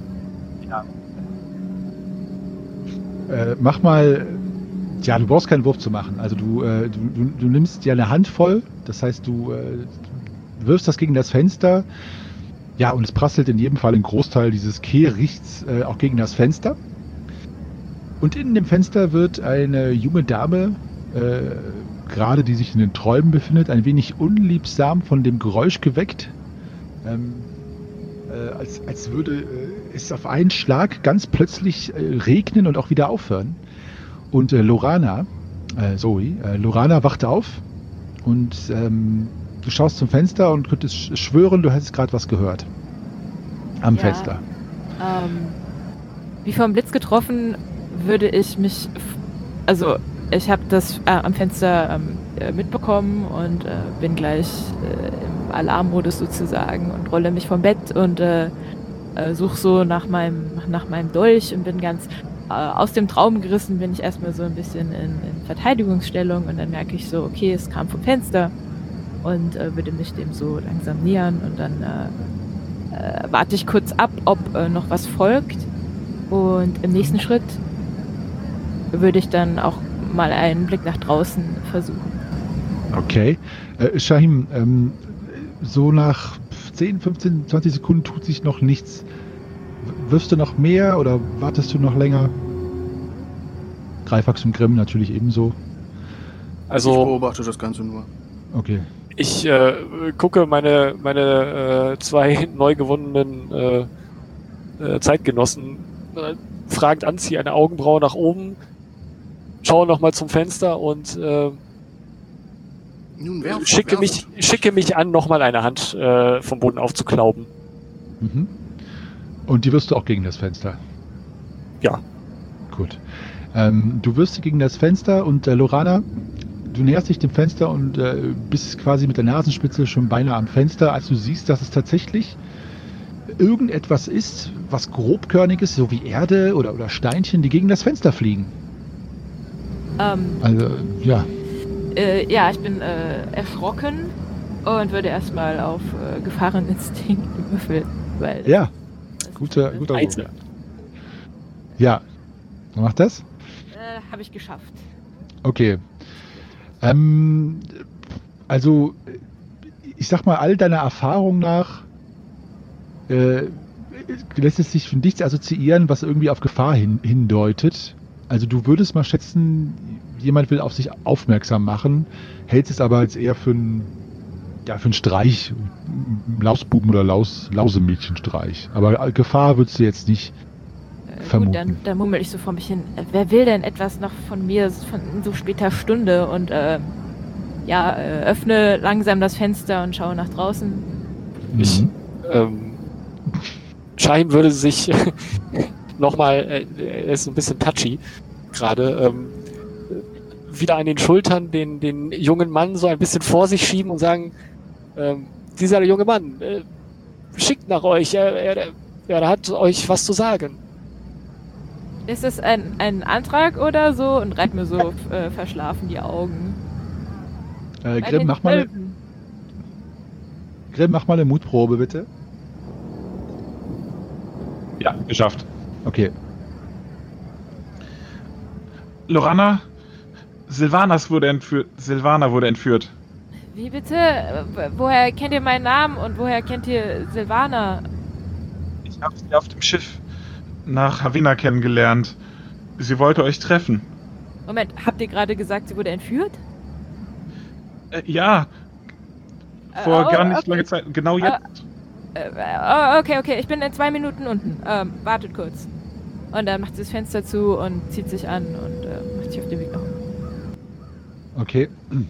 Äh, mach mal, ja, du brauchst keinen Wurf zu machen. Also du, äh, du, du, du nimmst dir eine Handvoll, das heißt, du äh, wirfst das gegen das Fenster. Ja, und es prasselt in jedem Fall ein Großteil dieses Kehrichts äh, auch gegen das Fenster. Und in dem Fenster wird eine junge Dame, äh, gerade die sich in den Träumen befindet, ein wenig unliebsam von dem Geräusch geweckt. Ähm, äh, als, als würde äh, es auf einen Schlag ganz plötzlich äh, regnen und auch wieder aufhören. Und äh, Lorana, äh, Zoe, äh, Lorana wacht auf und ähm, du schaust zum Fenster und könntest sch- schwören, du hättest gerade was gehört. Am Ja. Fenster. Ähm, wie vom Blitz getroffen, würde ich mich, f- also ich habe das äh, am Fenster ähm, äh, mitbekommen und äh, bin gleich äh, im Alarmmodus sozusagen und rolle mich vom Bett und äh, äh, suche so nach meinem, nach meinem Dolch und bin ganz äh, aus dem Traum gerissen, bin ich erstmal so ein bisschen in, in Verteidigungsstellung und dann merke ich so, okay, es kam vom Fenster und äh, würde mich dem so langsam nähern und dann äh, äh, warte ich kurz ab, ob äh, noch was folgt und im nächsten Schritt würde ich dann auch mal einen Blick nach draußen versuchen. Okay. Äh, Shahim, ähm, so nach zehn, fünfzehn, zwanzig Sekunden tut sich noch nichts. W- Wirfst du noch mehr oder wartest du noch länger? Greifax und Grimm natürlich ebenso. Ich Also beobachte das Ganze nur. Okay. ich äh, gucke meine, meine äh, zwei neu gewonnenen äh, äh, Zeitgenossen äh, fragend an, ziehe eine Augenbraue nach oben, schaue nochmal zum Fenster und äh, Nun, werft, schicke, werft. mich, schicke mich an, nochmal eine Hand äh, vom Boden aufzuklauben. Mhm. Und die wirst du auch gegen das Fenster? Ja. Gut. Ähm, du wirst gegen das Fenster und äh, Lorana, du näherst dich dem Fenster und äh, bist quasi mit der Nasenspitze schon beinahe am Fenster, als du siehst, dass es tatsächlich irgendetwas ist, was grobkörniges, so wie Erde oder, oder Steinchen, die gegen das Fenster fliegen. Ähm, Also, ja. äh, ja, ich bin äh, erschrocken und würde erstmal auf äh, Gefahreninstinkt würfeln, weil Ja, guter, guter Eins. Wurf. Ja. Mach das? äh, habe ich geschafft. Okay. Ähm, also, ich sag mal, all deiner Erfahrung nach äh, lässt es sich für nichts assoziieren, was irgendwie auf Gefahr hin, hindeutet. Also du würdest mal schätzen, jemand will auf sich aufmerksam machen, hältst es aber als eher für einen ja, für einen Streich, einen Lausbuben- oder Laus, Lausemädchenstreich. Aber Gefahr würdest du jetzt nicht Äh, gut, vermuten. dann, dann mummel ich so vor mich hin. Äh, wer will denn etwas noch von mir von so später Stunde? Und äh, ja, äh, öffne langsam das Fenster und schaue nach draußen. Ich, Mhm. ähm, Shahim würde sich nochmal, äh, er ist ein bisschen touchy gerade, ähm, wieder an den Schultern den, den jungen Mann so ein bisschen vor sich schieben und sagen, ähm, dieser junge Mann äh, schickt nach euch, er, er, er hat euch was zu sagen. Ist es ein, ein Antrag oder so? Und reibt mir so äh, verschlafen die Augen. Äh, Bei Grimm, den mach mal, Wölfen. Grimm, mach mal eine Mutprobe, bitte. Ja, geschafft. Okay. Lorana, Silvanas wurde entführt. Silvana wurde entführt. Wie bitte? Äh, Woher kennt ihr meinen Namen und woher kennt ihr Silvana? Ich habe sie auf dem Schiff nach Havina kennengelernt. Sie wollte euch treffen. Moment, habt ihr gerade gesagt, sie wurde entführt? Äh, ja, Äh, vor oh, gar nicht okay. langer Zeit. Genau Ah. jetzt. Äh, oh, okay, okay, ich bin in zwei Minuten unten. Ähm, wartet kurz. Und dann macht sie das Fenster zu und zieht sich an und äh, macht sich auf den Weg nach oben. Okay.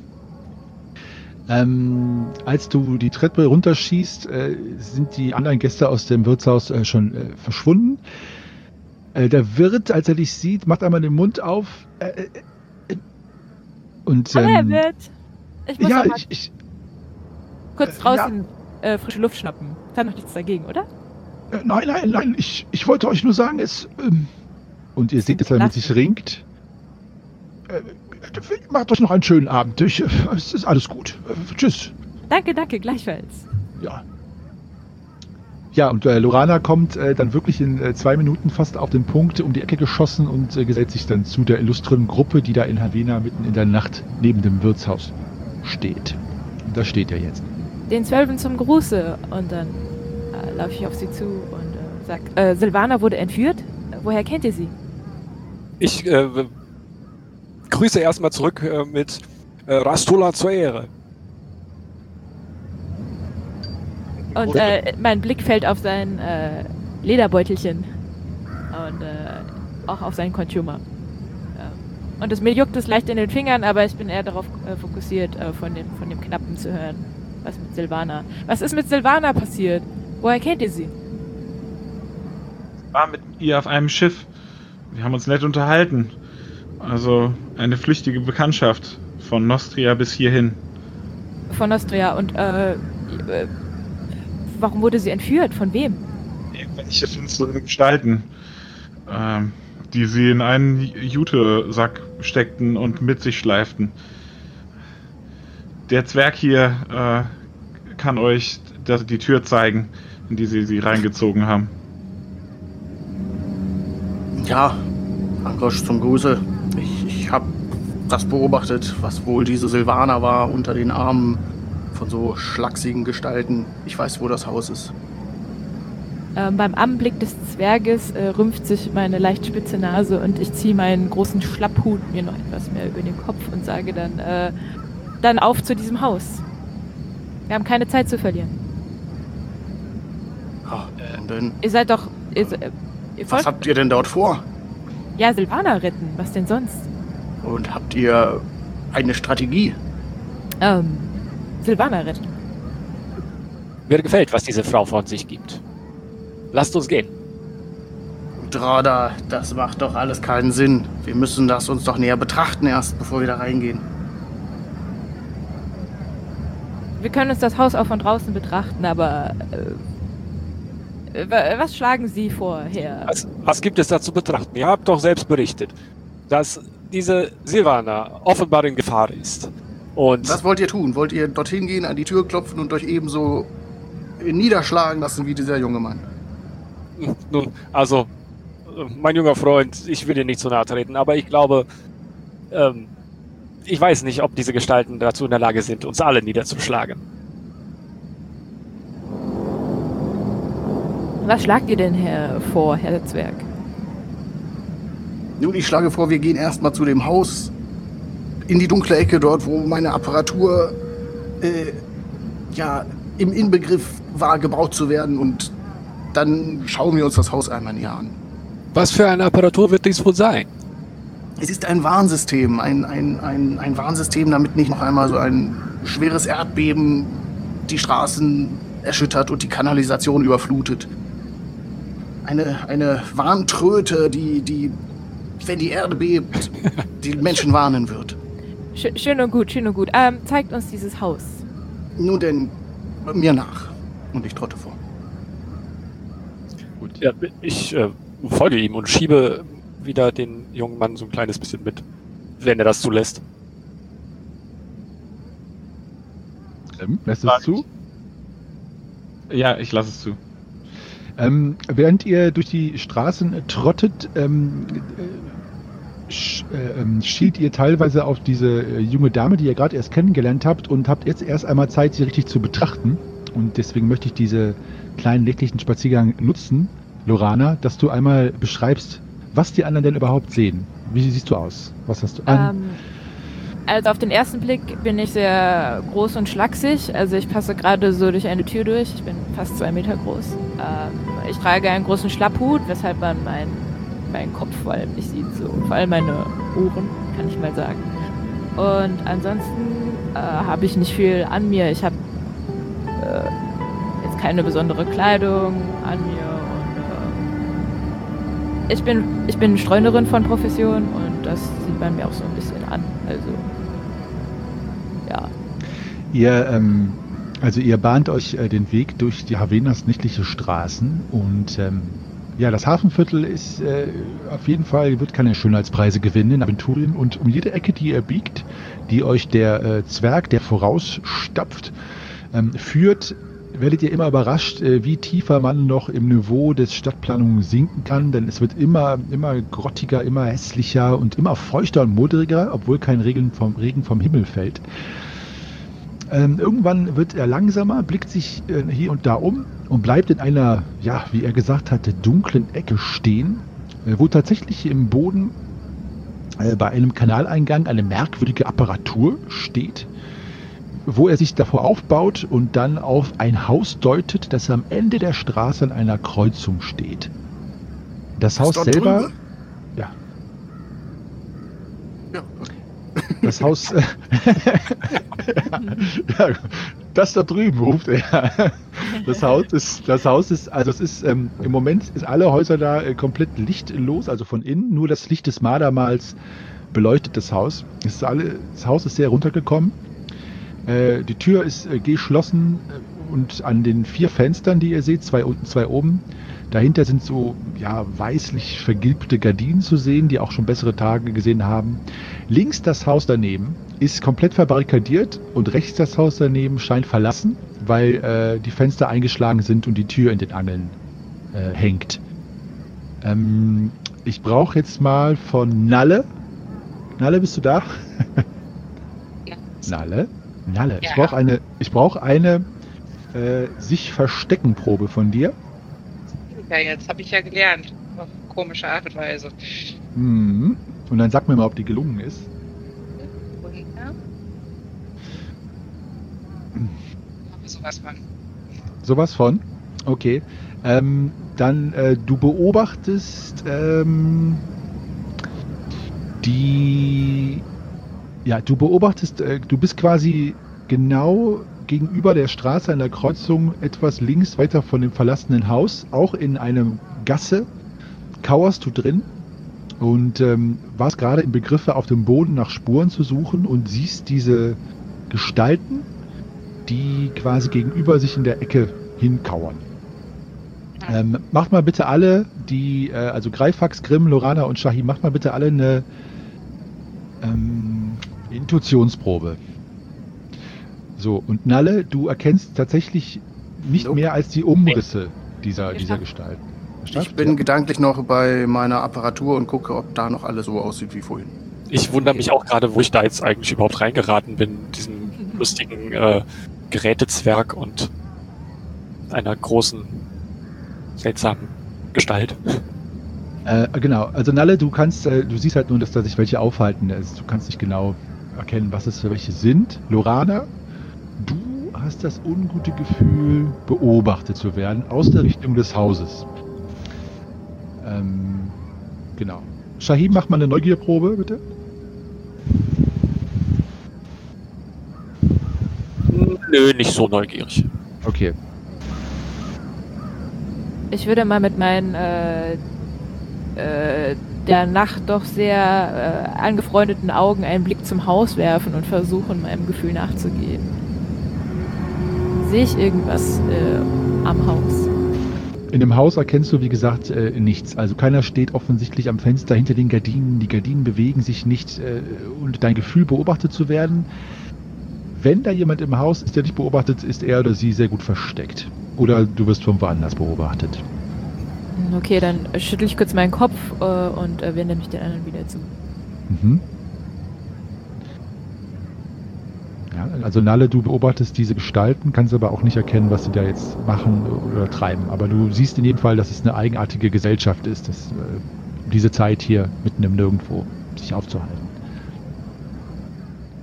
Ähm, als du die Treppe runterschießt, äh, sind die anderen Gäste aus dem Wirtshaus äh, schon äh, verschwunden. Äh, der Wirt, als er dich sieht, macht einmal den Mund auf. Äh, äh, und, Hallo, ähm, Herr Wirt. Ich muss ja, noch mal ich, ich, kurz äh, draußen äh, frische Luft schnappen. Hat noch nichts dagegen, oder? äh, nein, nein, nein, ich, ich wollte euch nur sagen, es, ähm, und ihr seht, dass er mit sich ringt. Äh, macht euch noch einen schönen Abend. Ich, äh, es ist alles gut. Äh, tschüss. Danke, danke, gleichfalls. Ja. Ja, und äh, Lorana kommt äh, dann wirklich in äh, zwei Minuten fast auf den Punkt um die Ecke geschossen und äh, gesellt sich dann zu der illustren Gruppe, die da in Havena mitten in der Nacht neben dem Wirtshaus steht. Und da steht er jetzt. Den Zwölfen zum Gruße. Und dann äh, laufe ich auf sie zu und äh, sag, äh, Silvana wurde entführt? Woher kennt ihr sie? Ich äh, grüße erstmal zurück äh, mit äh, Rastula zur Ehre. Und äh, mein Blick fällt auf sein äh, Lederbeutelchen und äh, auch auf seinen Consumer. Ähm, und es, mir juckt es leicht in den Fingern, aber ich bin eher darauf äh, fokussiert, äh, von, dem, von dem Knappen zu hören. Was mit Silvana? Was ist mit Silvana passiert? Woher kennt ihr sie? Ich war mit ihr auf einem Schiff. Wir haben uns nett unterhalten. Also eine flüchtige Bekanntschaft. Von Nostria bis hierhin. Von Nostria. Und äh, äh, warum wurde sie entführt? Von wem? Irgendwelche finsteren Gestalten, ähm, die sie in einen Jute-Sack steckten und mit sich schleiften. Der Zwerg hier äh, kann euch das, die Tür zeigen, in die sie sie reingezogen haben. Ja, Ankosch zum Gruße. Ich, ich habe das beobachtet, was wohl diese Silvana war unter den Armen von so schlachsigen Gestalten. Ich weiß, wo das Haus ist. Ähm, beim Anblick des Zwerges äh, rümpft sich meine leicht spitze Nase und ich ziehe meinen großen Schlapphut mir noch etwas mehr über den Kopf und sage dann, äh, dann auf zu diesem Haus. Wir haben keine Zeit zu verlieren. Ah, und denn, Ihr seid doch... Ihr, äh, ihr was folgt- habt ihr denn dort vor? Ja, Silvana retten. Was denn sonst? Und habt ihr eine Strategie? Ähm, Silvana retten. Mir gefällt, was diese Frau von sich gibt. Lasst uns gehen. Drada, das macht doch alles keinen Sinn. Wir müssen das uns doch näher betrachten erst, bevor wir da reingehen. Wir können uns das Haus auch von draußen betrachten, aber... Äh, wa- was schlagen Sie vor, Herr? Was, was gibt es da zu betrachten? Ihr habt doch selbst berichtet, dass diese Silvana offenbar in Gefahr ist. Und Was wollt ihr tun? Wollt ihr dorthin gehen, an die Tür klopfen und euch ebenso niederschlagen lassen wie dieser junge Mann? nun, also, mein junger Freund, ich will dir nicht zu nahe treten, aber ich glaube, ähm, ich weiß nicht, ob diese Gestalten dazu in der Lage sind, uns alle niederzuschlagen. Was schlagt ihr denn Herr, vor, Herr Zwerg? Nun, ich schlage vor, wir gehen erstmal zu dem Haus, in die dunkle Ecke dort, wo meine Apparatur äh, ja im Inbegriff war, gebaut zu werden, und dann schauen wir uns das Haus einmal näher an. Was für eine Apparatur wird dies wohl sein? Es ist ein Warnsystem, ein, ein, ein, ein Warnsystem, damit nicht noch einmal so ein schweres Erdbeben die Straßen erschüttert und die Kanalisation überflutet. Eine, eine Warntröte, die, die, wenn die Erde bebt, die Menschen warnen wird. Sch- schön und gut, schön und gut. Ähm, zeigt uns dieses Haus. Nun denn, mir nach. Und ich trotte vor. Ja, ich äh, folge ihm und schiebe wieder den jungen Mann so ein kleines bisschen mit, wenn er das zulässt. Ähm, lässt es zu? Ja, ich lasse es zu. Ähm, während ihr durch die Straßen trottet, ähm, äh, sch, äh, ähm, schielt ihr teilweise auf diese äh, junge Dame, die ihr gerade erst kennengelernt habt, und habt jetzt erst einmal Zeit, sie richtig zu betrachten. Und deswegen möchte ich diese kleinen nächtlichen Spaziergang nutzen, Lorana, dass du einmal beschreibst, was die anderen denn überhaupt sehen. Wie siehst du aus? Was hast du an? Ähm, Also auf den ersten Blick bin ich sehr groß und schlaksig. Also ich passe gerade so durch eine Tür durch. Ich bin fast zwei Meter groß. Ähm, ich trage einen großen Schlapphut, weshalb man meinen mein Kopf vor allem nicht sieht. So. Vor allem meine Ohren, kann ich mal sagen. Und ansonsten äh, habe ich nicht viel an mir. Ich habe äh, jetzt keine besondere Kleidung an mir. Und, äh, ich bin, ich bin Streunerin von Profession und das sieht man mir auch so ein bisschen an. Also, ja. Ihr, ähm, also ihr bahnt euch äh, den Weg durch die Havenas nächtliche Straßen und ähm, ja, das Hafenviertel ist äh, auf jeden Fall, wird keine Schönheitspreise gewinnen in Aventurien und um jede Ecke, die ihr biegt, die euch der äh, Zwerg, der vorausstapft, ähm, führt, werdet ihr immer überrascht, äh, wie tiefer man noch im Niveau des Stadtplanung sinken kann, denn es wird immer, immer grottiger, immer hässlicher und immer feuchter und modriger, obwohl kein Regen vom, Regen vom Himmel fällt. Ähm, irgendwann wird er langsamer, blickt sich äh, hier und da um und bleibt in einer, ja, wie er gesagt hatte, dunklen Ecke stehen, äh, wo tatsächlich im Boden äh, bei einem Kanaleingang eine merkwürdige Apparatur steht, wo er sich davor aufbaut und dann auf ein Haus deutet, das am Ende der Straße an einer Kreuzung steht. Das Haus selber... Drüben? Ja. Ja. Das Haus... ja, ja, das da drüben ruft er. Das Haus ist, das Haus ist, also es ist, ähm, im Moment ist alle Häuser da äh, komplett lichtlos, also von innen, nur das Licht des Mardermals beleuchtet das Haus. Es ist alle, das Haus ist sehr runtergekommen. Äh, die Tür ist äh, geschlossen äh, und an den vier Fenstern, die ihr seht, zwei unten, zwei oben, dahinter sind so ja, weißlich vergilbte Gardinen zu sehen, die auch schon bessere Tage gesehen haben. Links das Haus daneben ist komplett verbarrikadiert und rechts das Haus daneben scheint verlassen, weil äh, die Fenster eingeschlagen sind und die Tür in den Angeln äh, hängt. Ähm, ich brauche jetzt mal von Nalle. Nalle, bist du da? Ja. Nalle? Nalle. Ja. Ich brauche eine, ich brauche eine äh, sich-Verstecken-Probe von dir. Ja, jetzt habe ich ja gelernt. Auf komische Art und Weise. Mhm. Und dann sag mir mal, ob die gelungen ist. Wunder. Aber sowas von. Sowas von? Okay. Ähm, dann, äh, du beobachtest ähm, die... Ja, du beobachtest, äh, du bist quasi genau gegenüber der Straße an der Kreuzung etwas links weiter von dem verlassenen Haus, auch in einem Gasse, kauerst du drin und ähm, warst gerade im Begriffe, auf dem Boden nach Spuren zu suchen und siehst diese Gestalten, die quasi gegenüber sich in der Ecke hinkauern. Ähm, macht mal bitte alle, die, äh, also Greifax, Grimm, Lorana und Shahim, macht mal bitte alle eine ähm, Intuitionsprobe. So, und Nalle, du erkennst tatsächlich nicht Nope. mehr als die Umrisse dieser, Ja. dieser Gestalten. Ich bin gedanklich noch bei meiner Apparatur und gucke, ob da noch alles so aussieht wie vorhin. Ich wundere mich auch gerade, wo ich da jetzt eigentlich überhaupt reingeraten bin, diesen lustigen äh, Gerätezwerg und einer großen, seltsamen Gestalt. Äh, genau, also Nalle, du kannst, äh, du siehst halt nur, dass da sich welche aufhalten. Also du kannst nicht genau erkennen, was es für welche sind. Lorana, du hast das ungute Gefühl, beobachtet zu werden aus der Richtung des Hauses. Ähm, genau. Shahim, mach mal eine Neugierprobe, bitte. Nö, nicht so neugierig. Okay. Ich würde mal mit meinen äh, äh, der Nacht doch sehr äh, angefreundeten Augen einen Blick zum Haus werfen und versuchen, meinem Gefühl nachzugehen. Sehe ich irgendwas äh, am Haus? In dem Haus erkennst du, wie gesagt, äh, nichts. Also keiner steht offensichtlich am Fenster hinter den Gardinen. Die Gardinen bewegen sich nicht äh, und dein Gefühl, beobachtet zu werden. Wenn da jemand im Haus ist, der dich beobachtet, ist er oder sie sehr gut versteckt. Oder du wirst von woanders beobachtet. Okay, dann schüttel ich kurz meinen Kopf äh, und äh, wende mich den anderen wieder zu. Mhm. Ja, also Nalle, du beobachtest diese Gestalten, kannst aber auch nicht erkennen, was sie da jetzt machen oder treiben. Aber du siehst in jedem Fall, dass es eine eigenartige Gesellschaft ist, dass äh, diese Zeit hier mitten im Nirgendwo sich aufzuhalten.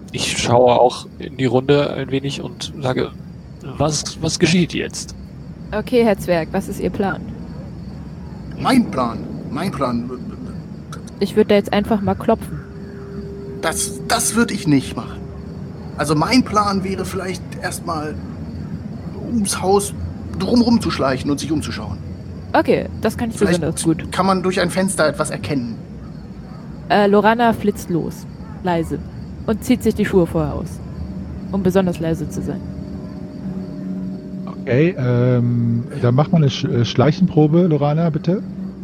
Ich schaue auch in die Runde ein wenig und sage, was, was geschieht jetzt? Okay, Herr Zwerg, was ist Ihr Plan? Mein Plan, mein Plan, Ich würde da jetzt einfach mal klopfen. das, das würde ich nicht machen. Also mein Plan wäre vielleicht erstmal ums Haus drumherum zu schleichen und sich umzuschauen. Okay, das kann ich Vielleicht besonders gut. kann man durch ein Fenster etwas erkennen. Äh, Lorana flitzt los, leise, und zieht sich die Schuhe vorher aus, um besonders leise zu sein. Okay, ähm, dann mach mal eine Sch äh, Schleichenprobe, Lorana, bitte.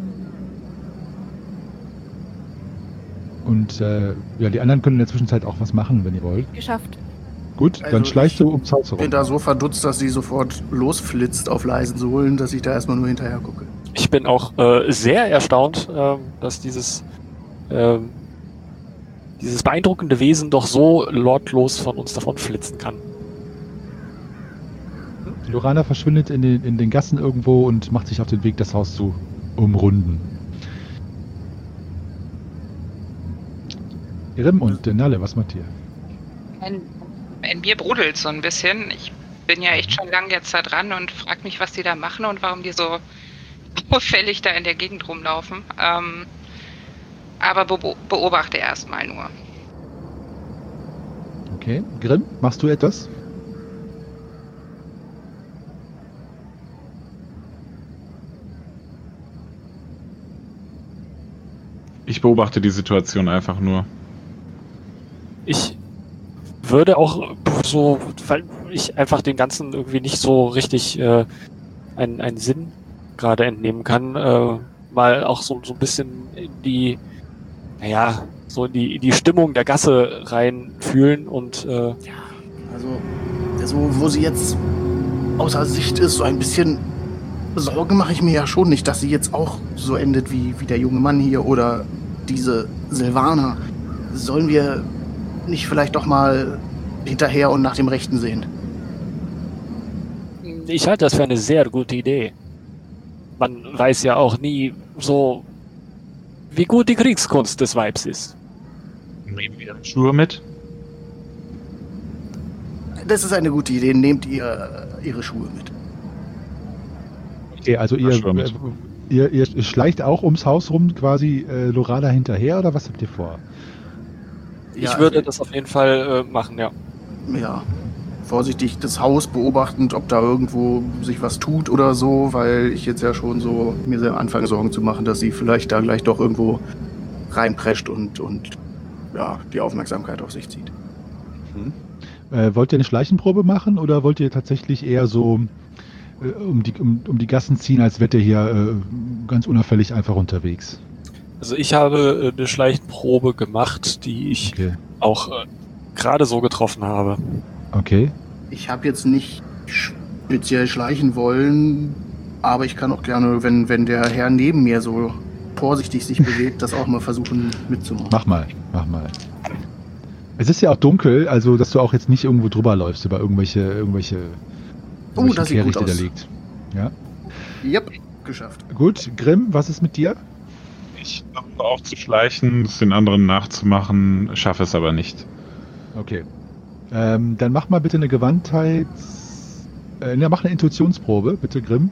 Und äh, ja, die anderen können in der Zwischenzeit auch was machen, wenn ihr wollt. Geschafft. Gut, Also dann schleichst ich du ums Haus Ich bin herum. da so verdutzt, dass sie sofort losflitzt auf leisen Sohlen, dass ich da erstmal nur hinterher gucke. Ich bin auch äh, sehr erstaunt, ähm, dass dieses, ähm, dieses beeindruckende Wesen doch so lordlos von uns davonflitzen kann. Lorana verschwindet in den, in den Gassen irgendwo und macht sich auf den Weg, das Haus zu umrunden. Grimm und Nalle, was macht ihr? In, in mir brodelt so ein bisschen. Ich bin ja echt schon lange jetzt da dran und frage mich, was die da machen und warum die so auffällig da in der Gegend rumlaufen. Ähm, aber be beobachte erstmal nur. Okay, Grimm, machst du etwas? Ich beobachte die Situation einfach nur. Ich würde auch so, weil ich einfach dem Ganzen irgendwie nicht so richtig äh, einen, einen Sinn gerade entnehmen kann, äh, mal auch so, so ein bisschen in die, naja, so in die, in die Stimmung der Gasse reinfühlen und äh, Also, so, wo sie jetzt außer Sicht ist, so ein bisschen Sorgen mache ich mir ja schon nicht, dass sie jetzt auch so endet wie, wie der junge Mann hier oder diese Silvaner. Sollen wir nicht vielleicht doch mal hinterher und nach dem Rechten sehen? ich halte das für eine sehr gute Idee. Man weiß ja auch nie so, wie gut die Kriegskunst des Weibs ist. Nehmen wir Schuhe mit? Das ist eine gute Idee. Nehmt ihr ihre Schuhe mit. Okay, also ihr, Ach, schon. äh, ihr, ihr schleicht auch ums Haus rum quasi äh, Lorana hinterher oder was habt ihr vor? Ich Ja, würde also, das auf jeden Fall äh, machen, ja. ja, vorsichtig das Haus beobachtend, ob da irgendwo sich was tut oder so, weil ich jetzt ja schon so mir sehr anfange Sorgen zu machen, dass sie vielleicht da gleich doch irgendwo reinprescht und, und ja, die Aufmerksamkeit auf sich zieht. Äh, wollt ihr eine Schleichenprobe machen oder wollt ihr tatsächlich eher so äh, um, die, um, um die Gassen ziehen, als wärt ihr hier äh, ganz unauffällig einfach unterwegs? Also ich habe äh, eine Schleichenprobe gemacht, die ich Okay. auch äh, gerade so getroffen habe. Okay. Ich habe jetzt nicht speziell schleichen wollen, aber ich kann auch gerne, wenn, wenn der Herr neben mir so vorsichtig sich bewegt, das auch mal versuchen mitzumachen. Mach mal, mach mal. Es ist ja auch dunkel, also dass du auch jetzt nicht irgendwo drüber läufst über irgendwelche irgendwelche, Oh, irgendwelche das sieht gut Kehrichte, die da aus. liegt. Ja. Yep, geschafft. Gut, Grimm, was ist mit dir? Ich versuche auch zu schleichen, es den anderen nachzumachen, schaffe es aber nicht. Okay. Ähm, dann mach mal bitte eine Gewandtheits... Äh, ne, mach eine Intuitionsprobe, bitte, Grimm.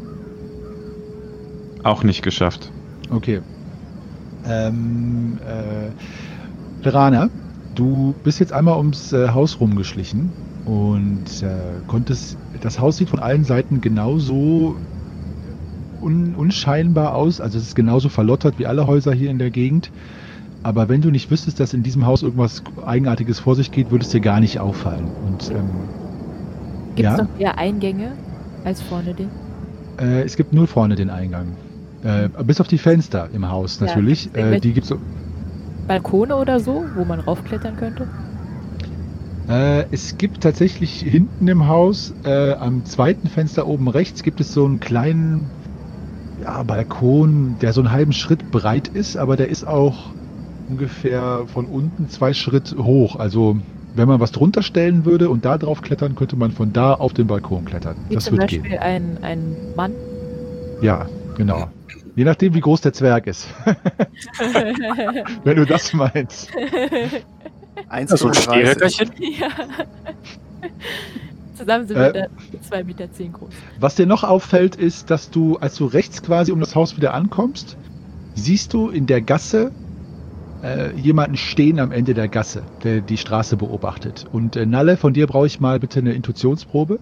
Auch nicht geschafft. Okay. Ähm, äh, Lerana, du bist jetzt einmal ums äh, Haus rumgeschlichen und äh, konntest... Das Haus sieht von allen Seiten genauso un, unscheinbar aus, also es ist genauso verlottert wie alle Häuser hier in der Gegend. Aber wenn du nicht wüsstest, dass in diesem Haus irgendwas Eigenartiges vor sich geht, würde es dir gar nicht auffallen. Und ähm, Gibt es ja, noch mehr Eingänge als vorne den? äh, es gibt nur vorne den Eingang. Äh, bis auf die Fenster im Haus Ja, natürlich. gibt's Äh, irgendwelche- die gibt's. Balkone oder so, wo man raufklettern könnte? Äh, es gibt tatsächlich hinten im Haus, äh, am zweiten Fenster oben rechts, gibt es so einen kleinen ja, Balkon, der so einen halben Schritt breit ist, aber der ist auch ungefähr von unten zwei Schritt hoch. Also wenn man was drunter stellen würde und da drauf klettern, könnte man von da auf den Balkon klettern. Wie Das zum wird Beispiel gehen. ein, ein Mann. Ja, genau. Je nachdem, wie groß der Zwerg ist. Wenn du das meinst. eins so ein Komma dreißig. Stehhöckerchen? Ja. Zusammen sind Äh. wir zwei Meter zehn groß. Was dir noch auffällt, ist, dass du, als du rechts quasi um das Haus wieder ankommst, siehst du in der Gasse äh, jemanden stehen am Ende der Gasse, der die Straße beobachtet. Und äh, Nalle, von dir brauche ich mal bitte eine Intuitionsprobe.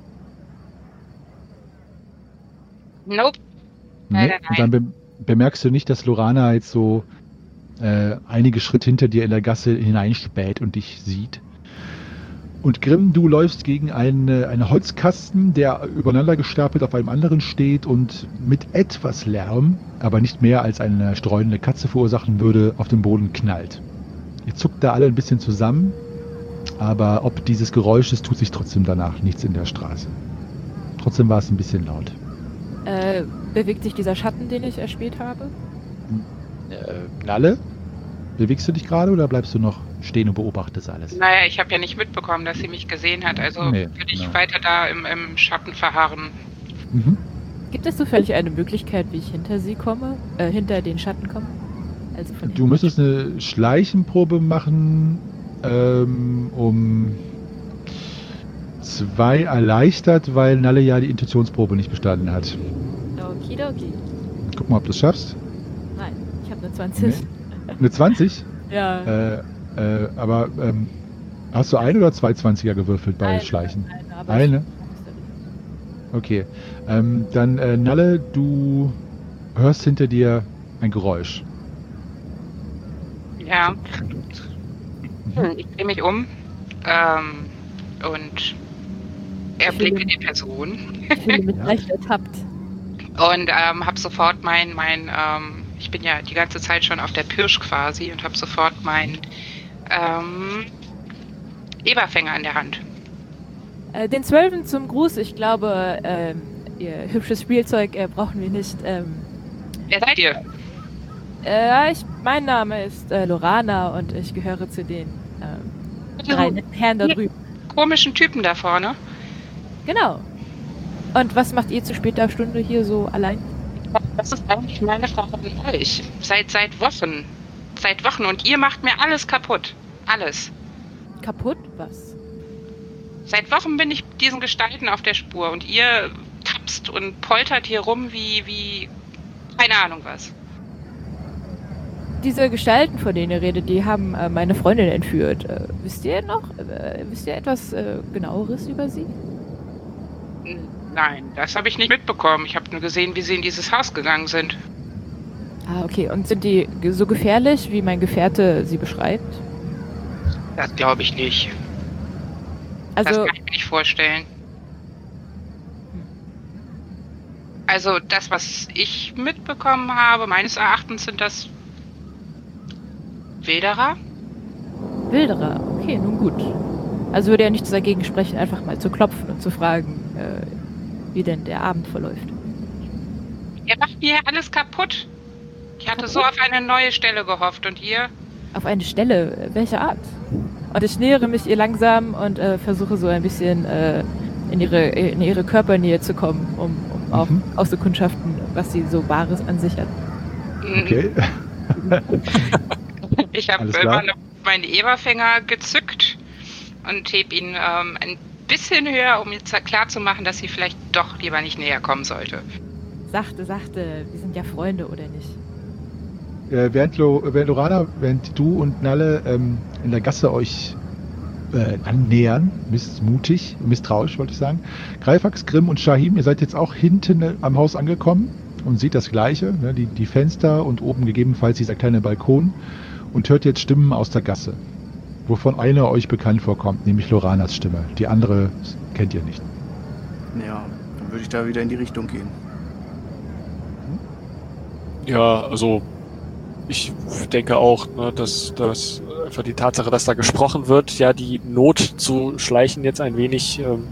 Nope. Nee. Leider Und dann nein. be bemerkst du nicht, dass Lorana jetzt so äh, einige Schritte hinter dir in der Gasse hineinspäht und dich sieht. Und Grimm, du läufst gegen einen, einen Holzkasten, der übereinander gestapelt auf einem anderen steht und mit etwas Lärm, aber nicht mehr als eine streunende Katze verursachen würde, auf dem Boden knallt. Ihr zuckt da alle ein bisschen zusammen, aber ob dieses Geräusches tut sich trotzdem danach nichts in der Straße. Trotzdem war es ein bisschen laut. Äh, bewegt sich dieser Schatten, den ich erspäht habe? Äh, Nalle, bewegst du dich gerade oder bleibst du noch stehen und beobachtest alles? Naja, ich habe ja nicht mitbekommen, dass sie mich gesehen hat. Also Nee, würde ich genau. weiter da im, im Schatten verharren. Mhm. Gibt es zufällig eine Möglichkeit, wie ich hinter sie komme? Äh, hinter den Schatten komme? Also von Du hinten. müsstest eine Schleichenprobe machen, ähm, um zwei erleichtert, weil Nalle ja die Intuitionsprobe nicht bestanden hat. Okidoki. Guck mal, ob du es schaffst. Nein, ich habe eine zwanzig. Eine zwanzig? Ja. Äh, äh, aber ähm, hast du ein oder zwei zwanziger gewürfelt bei Eine, Schleichen? Eine, aber Eine? ich- Okay. Ähm, dann, äh, Nalle, du hörst hinter dir ein Geräusch. Ja. Hm, Ich drehe mich um ähm, und erblicke die Person Ich fühle mich Ja. leicht ertappt. und ähm, habe sofort mein, mein ähm, ich bin ja die ganze Zeit schon auf der Pirsch quasi und habe sofort mein ähm, Eberfänger in der Hand. Äh, den Zwölfen zum Gruß. Ich glaube, ähm, ihr hübsches Spielzeug äh, brauchen wir nicht. Ähm, Wer seid ihr? äh, ich, mein Name ist äh, Lorana und ich gehöre zu den ähm, drei netten Herren da drüben. Komischen Typen da vorne. Genau. Und was macht ihr zu später Stunde hier so allein? Das ist eigentlich meine Frage an euch. Seit, seit Wochen. Seit Wochen. Und ihr macht mir alles kaputt. Alles. Kaputt? Was? Seit Wochen bin ich diesen Gestalten auf der Spur. Und ihr tapst und poltert hier rum wie, wie, keine Ahnung was. Diese Gestalten, von denen ihr redet, die haben äh, meine Freundin entführt. Äh, wisst ihr noch? Äh, wisst ihr etwas äh, genaueres über sie? Nein, das habe ich nicht mitbekommen. Ich habe nur gesehen, wie sie in dieses Haus gegangen sind. Ah, okay. Und sind die ge- so gefährlich, wie mein Gefährte sie beschreibt? Das glaube ich nicht. Das Also, kann ich mir nicht vorstellen. Also das, was ich mitbekommen habe, meines Erachtens sind das Wilderer. Wilderer. Okay, nun gut. Also würde ja nichts dagegen sprechen, einfach mal zu klopfen und zu fragen, äh, wie denn der Abend verläuft. Ihr macht mir alles kaputt. Ich hatte so Kaputt? auf eine neue Stelle gehofft und ihr... Auf eine Stelle, äh, welcher Art? Und ich nähere mich ihr langsam und äh, versuche so ein bisschen äh, in, ihre, in ihre Körpernähe zu kommen, um, um auch Mhm. auszukundschaften, was sie so Wahres an sich hat. Okay. Ich habe Alles immer klar. noch meinen Eberfänger gezückt und heb ihn ähm, ein bisschen höher, um ihr klar zu machen, dass sie vielleicht doch lieber nicht näher kommen sollte. Sachte, sachte, wir sind ja Freunde, oder nicht? Äh, während, Lo, während Lorana, während du und Nalle ähm, in der Gasse euch äh, annähern, missmutig, misstrauisch wollte ich sagen, Greifax, Grimm und Shahim, ihr seid jetzt auch hinten äh, am Haus angekommen und seht das Gleiche, ne, die, die Fenster und oben gegebenenfalls dieser kleine Balkon und hört jetzt Stimmen aus der Gasse, wovon eine euch bekannt vorkommt, nämlich Loranas Stimme. Die andere kennt ihr nicht. Ja, dann würde ich da wieder in die Richtung gehen. Ja, also ich denke auch, ne, dass, dass einfach die Tatsache, dass da gesprochen wird, ja die Not zu schleichen jetzt ein wenig ähm,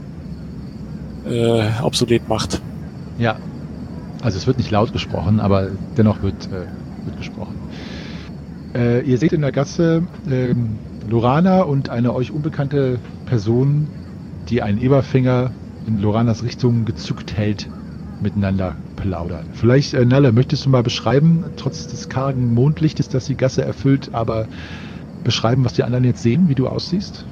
äh, obsolet macht. Ja, also es wird nicht laut gesprochen, aber dennoch wird, äh, wird gesprochen. Äh, ihr seht in der Gasse ähm, Lorana und eine euch unbekannte Person, die einen Eberfinger in Loranas Richtung gezückt hält, miteinander plaudern. Vielleicht, äh, Nalle, möchtest du mal beschreiben, trotz des kargen Mondlichtes, das die Gasse erfüllt, aber beschreiben, was die anderen jetzt sehen, wie du aussiehst?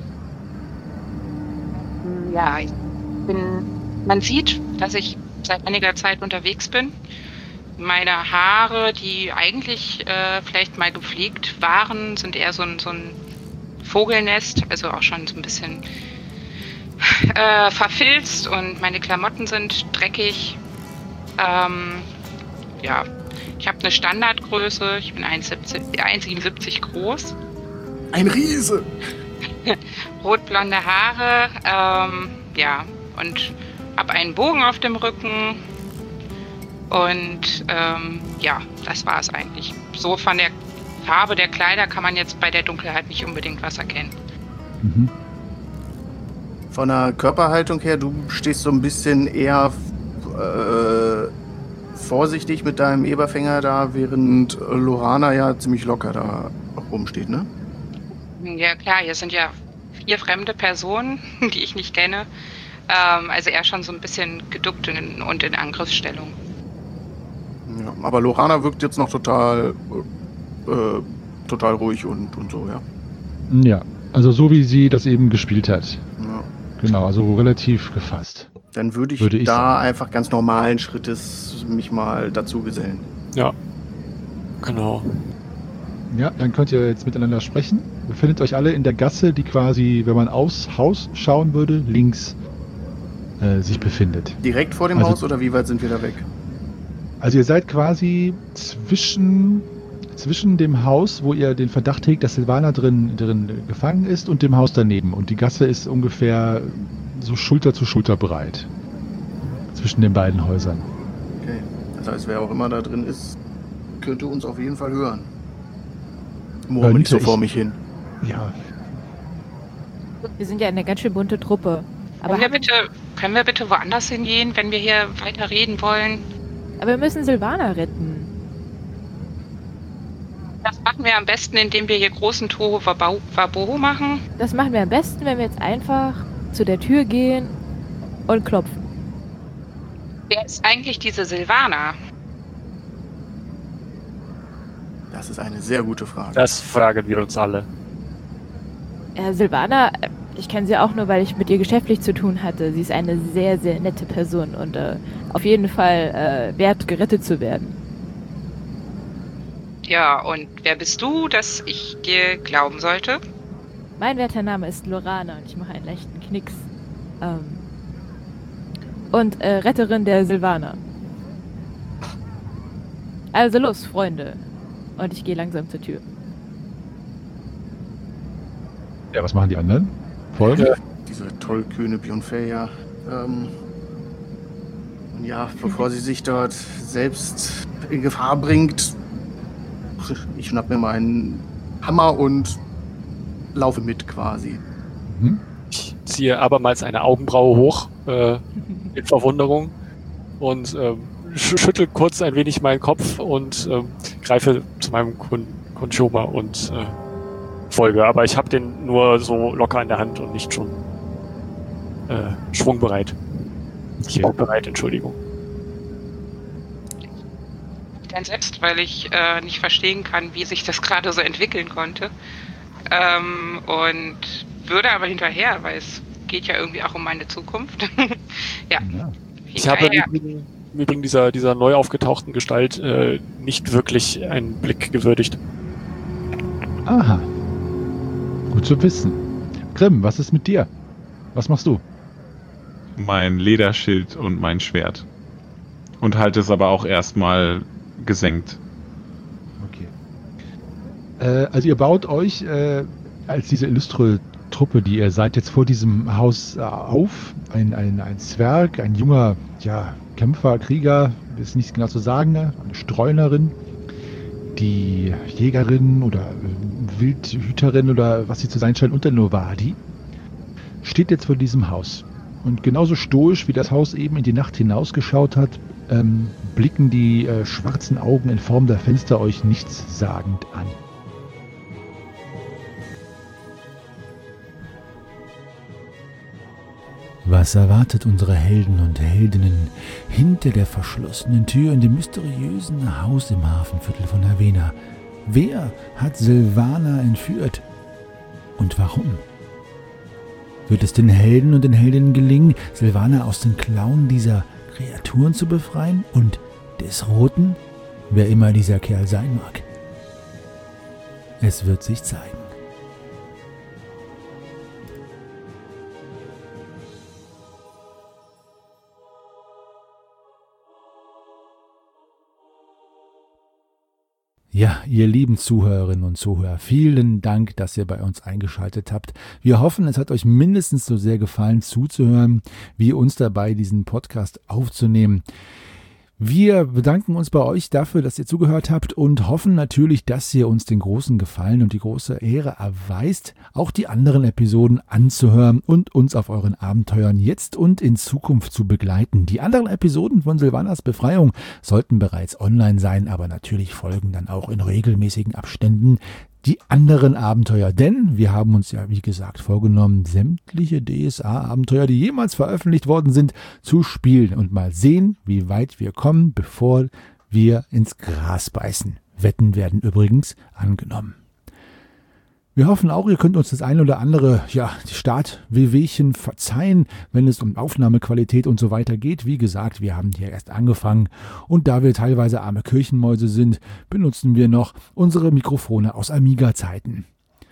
Ja, ich bin, man sieht, dass ich seit einiger Zeit unterwegs bin. Meine Haare, die eigentlich äh, vielleicht mal gepflegt waren, sind eher so ein, so ein Vogelnest, also auch schon so ein bisschen äh, verfilzt, und meine Klamotten sind dreckig. Ähm, ja, ich habe eine Standardgröße, ich bin eins Komma siebenundsiebzig groß. Ein Riese! Rotblonde Haare, ähm, ja, und habe einen Bogen auf dem Rücken. Und ähm, ja, das war es eigentlich. So von der Farbe der Kleider kann man jetzt bei der Dunkelheit nicht unbedingt was erkennen. Mhm. Von der Körperhaltung her, du stehst so ein bisschen eher äh, vorsichtig mit deinem Eberfänger da, während Lorana ja ziemlich locker da rumsteht, ne? Ja klar, hier sind ja vier fremde Personen, die ich nicht kenne. Ähm, also eher schon so ein bisschen geduckt in, und in Angriffsstellung. Ja, aber Lorana wirkt jetzt noch total, äh, total ruhig und, und so, ja. Ja, also so wie sie das eben gespielt hat. Ja. Genau, also relativ gefasst. Dann würde ich, Würde ich da sagen. einfach ganz normalen Schrittes mich mal dazu gesellen. Ja. Genau. Ja, dann könnt ihr jetzt miteinander sprechen. Ihr befindet euch alle in der Gasse, die quasi, wenn man aufs Haus schauen würde, links äh, sich befindet. Direkt vor dem Also- Haus oder wie weit sind wir da weg? Also ihr seid quasi zwischen, zwischen dem Haus, wo ihr den Verdacht hegt, dass Silvana drin, drin gefangen ist, und dem Haus daneben. Und die Gasse ist ungefähr so Schulter zu Schulter breit. Zwischen den beiden Häusern. Okay. Das heißt, wer auch immer da drin ist, könnte uns auf jeden Fall hören. Murmel nicht so Könnte vor ich- mich hin. Ja, Wir sind ja eine ganz schön bunte Truppe. Aber, Können wir bitte, können wir bitte woanders hingehen, wenn wir hier weiter reden wollen? aber wir müssen Silvana retten. Das machen wir am besten, indem wir hier großen Tohu Wabau- Wabohu machen. Das machen wir am besten, wenn wir jetzt einfach zu der Tür gehen und klopfen. Wer ist eigentlich diese Silvana? Das ist eine sehr gute Frage. Das fragen wir uns alle. Äh, Silvana, äh, ich kenne sie auch nur, weil ich mit ihr geschäftlich zu tun hatte. Sie ist eine sehr, sehr nette Person und äh, auf jeden Fall äh, wert, gerettet zu werden. Ja, und wer bist du, dass ich dir glauben sollte? Mein werter Name ist Lorana und ich mache einen leichten Knicks. Ähm, und äh, Retterin der Silvana. Also los, Freunde. Und ich gehe langsam zur Tür. ja, was machen die anderen? Folgen? Ja. Diese tollkühne Bionfeia. Ähm, und ja, bevor sie sich dort selbst in Gefahr bringt, ich schnapp mir meinen Hammer und laufe mit quasi. Mhm. Ich ziehe abermals eine Augenbraue hoch, äh, in Verwunderung, und ähm, sch schüttel kurz ein wenig meinen Kopf und ähm, greife zu meinem Kun Kunchoma und äh, folge. Aber ich habe den nur so locker in der Hand und nicht schon äh, schwungbereit. Okay. Sprungbereit, Entschuldigung. Dann selbst, weil ich äh, nicht verstehen kann, wie sich das gerade so entwickeln konnte. Ähm, und würde aber hinterher, weil es geht ja irgendwie auch um meine Zukunft. ja. Ja. Ich habe im hinterher. Übrigen, im Übrigen dieser, dieser neu aufgetauchten Gestalt äh, nicht wirklich einen Blick gewürdigt. Aha. Gut zu wissen. Grimm, was ist mit dir? Was machst du? Mein Lederschild und mein Schwert. Und halte es aber auch erstmal gesenkt. Okay. Äh, also ihr baut euch äh, als diese illustre Truppe, die ihr seid, jetzt vor diesem Haus äh, auf. Ein, ein, ein Zwerg, ein junger ja, Kämpfer, Krieger, ist nicht genau zu sagen, ne? Eine Streunerin, die Jägerin oder äh, Wildhüterin oder was sie zu sein scheint, und der Novadi, steht jetzt vor diesem Haus. Und genauso stoisch, wie das Haus eben in die Nacht hinausgeschaut hat, ähm, blicken die äh, schwarzen Augen in Form der Fenster euch nichtssagend an. Was erwartet unsere Helden und Heldinnen hinter der verschlossenen Tür in dem mysteriösen Haus im Hafenviertel von Havena? Wer hat Silvana entführt? Und warum? Wird es den Helden und den Heldinnen gelingen, Sylvaner aus den Klauen dieser Kreaturen zu befreien und des Roten, wer immer dieser Kerl sein mag? Es wird sich zeigen. Ja, ihr lieben Zuhörerinnen und Zuhörer, vielen Dank, dass ihr bei uns eingeschaltet habt. Wir hoffen, es hat euch mindestens so sehr gefallen zuzuhören, wie uns dabei, diesen Podcast aufzunehmen. Wir bedanken uns bei euch dafür, dass ihr zugehört habt und hoffen natürlich, dass ihr uns den großen Gefallen und die große Ehre erweist, auch die anderen Episoden anzuhören und uns auf euren Abenteuern jetzt und in Zukunft zu begleiten. Die anderen Episoden von Sylvanas Befreiung sollten bereits online sein, aber natürlich folgen dann auch in regelmäßigen Abständen die anderen Abenteuer, denn wir haben uns ja, wie gesagt, vorgenommen, sämtliche D S A-Abenteuer, die jemals veröffentlicht worden sind, zu spielen und mal sehen, wie weit wir kommen, bevor wir ins Gras beißen. Wetten werden übrigens angenommen. Wir hoffen auch, ihr könnt uns das ein oder andere, ja, die Startwehwehchen verzeihen, wenn es um Aufnahmequalität und so weiter geht. Wie gesagt, wir haben hier erst angefangen und da wir teilweise arme Kirchenmäuse sind, benutzen wir noch unsere Mikrofone aus Amiga-Zeiten.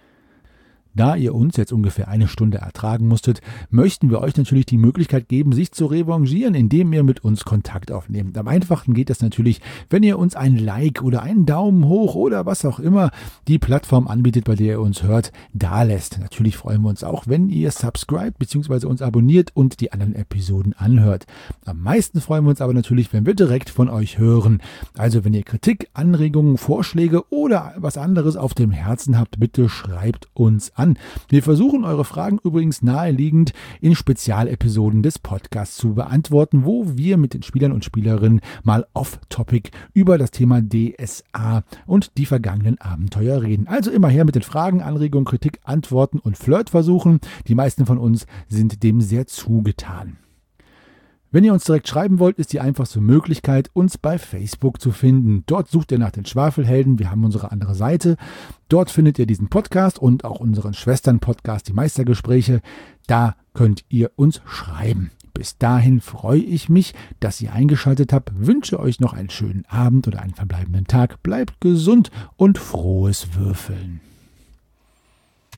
Da ihr uns jetzt ungefähr eine Stunde ertragen musstet, möchten wir euch natürlich die Möglichkeit geben, sich zu revanchieren, indem ihr mit uns Kontakt aufnehmt. Am einfachsten geht das natürlich, wenn ihr uns ein Like oder einen Daumen hoch oder was auch immer die Plattform anbietet, bei der ihr uns hört, da lässt. Natürlich freuen wir uns auch, wenn ihr subscribt bzw. uns abonniert und die anderen Episoden anhört. Am meisten freuen wir uns aber natürlich, wenn wir direkt von euch hören. Also wenn ihr Kritik, Anregungen, Vorschläge oder was anderes auf dem Herzen habt, bitte schreibt uns an. Wir versuchen eure Fragen übrigens naheliegend in Spezialepisoden des Podcasts zu beantworten, wo wir mit den Spielern und Spielerinnen mal off-topic über das Thema D S A und die vergangenen Abenteuer reden. Also immer her mit den Fragen, Anregungen, Kritik, Antworten und Flirtversuchen. Die meisten von uns sind dem sehr zugetan. Wenn ihr uns direkt schreiben wollt, ist die einfachste Möglichkeit, uns bei Facebook zu finden. Dort sucht ihr nach den Schwafelhelden, wir haben unsere andere Seite. Dort findet ihr diesen Podcast und auch unseren Schwestern-Podcast, die Meistergespräche. Da könnt ihr uns schreiben. Bis dahin freue ich mich, dass ihr eingeschaltet habt, wünsche euch noch einen schönen Abend oder einen verbleibenden Tag. Bleibt gesund und frohes Würfeln.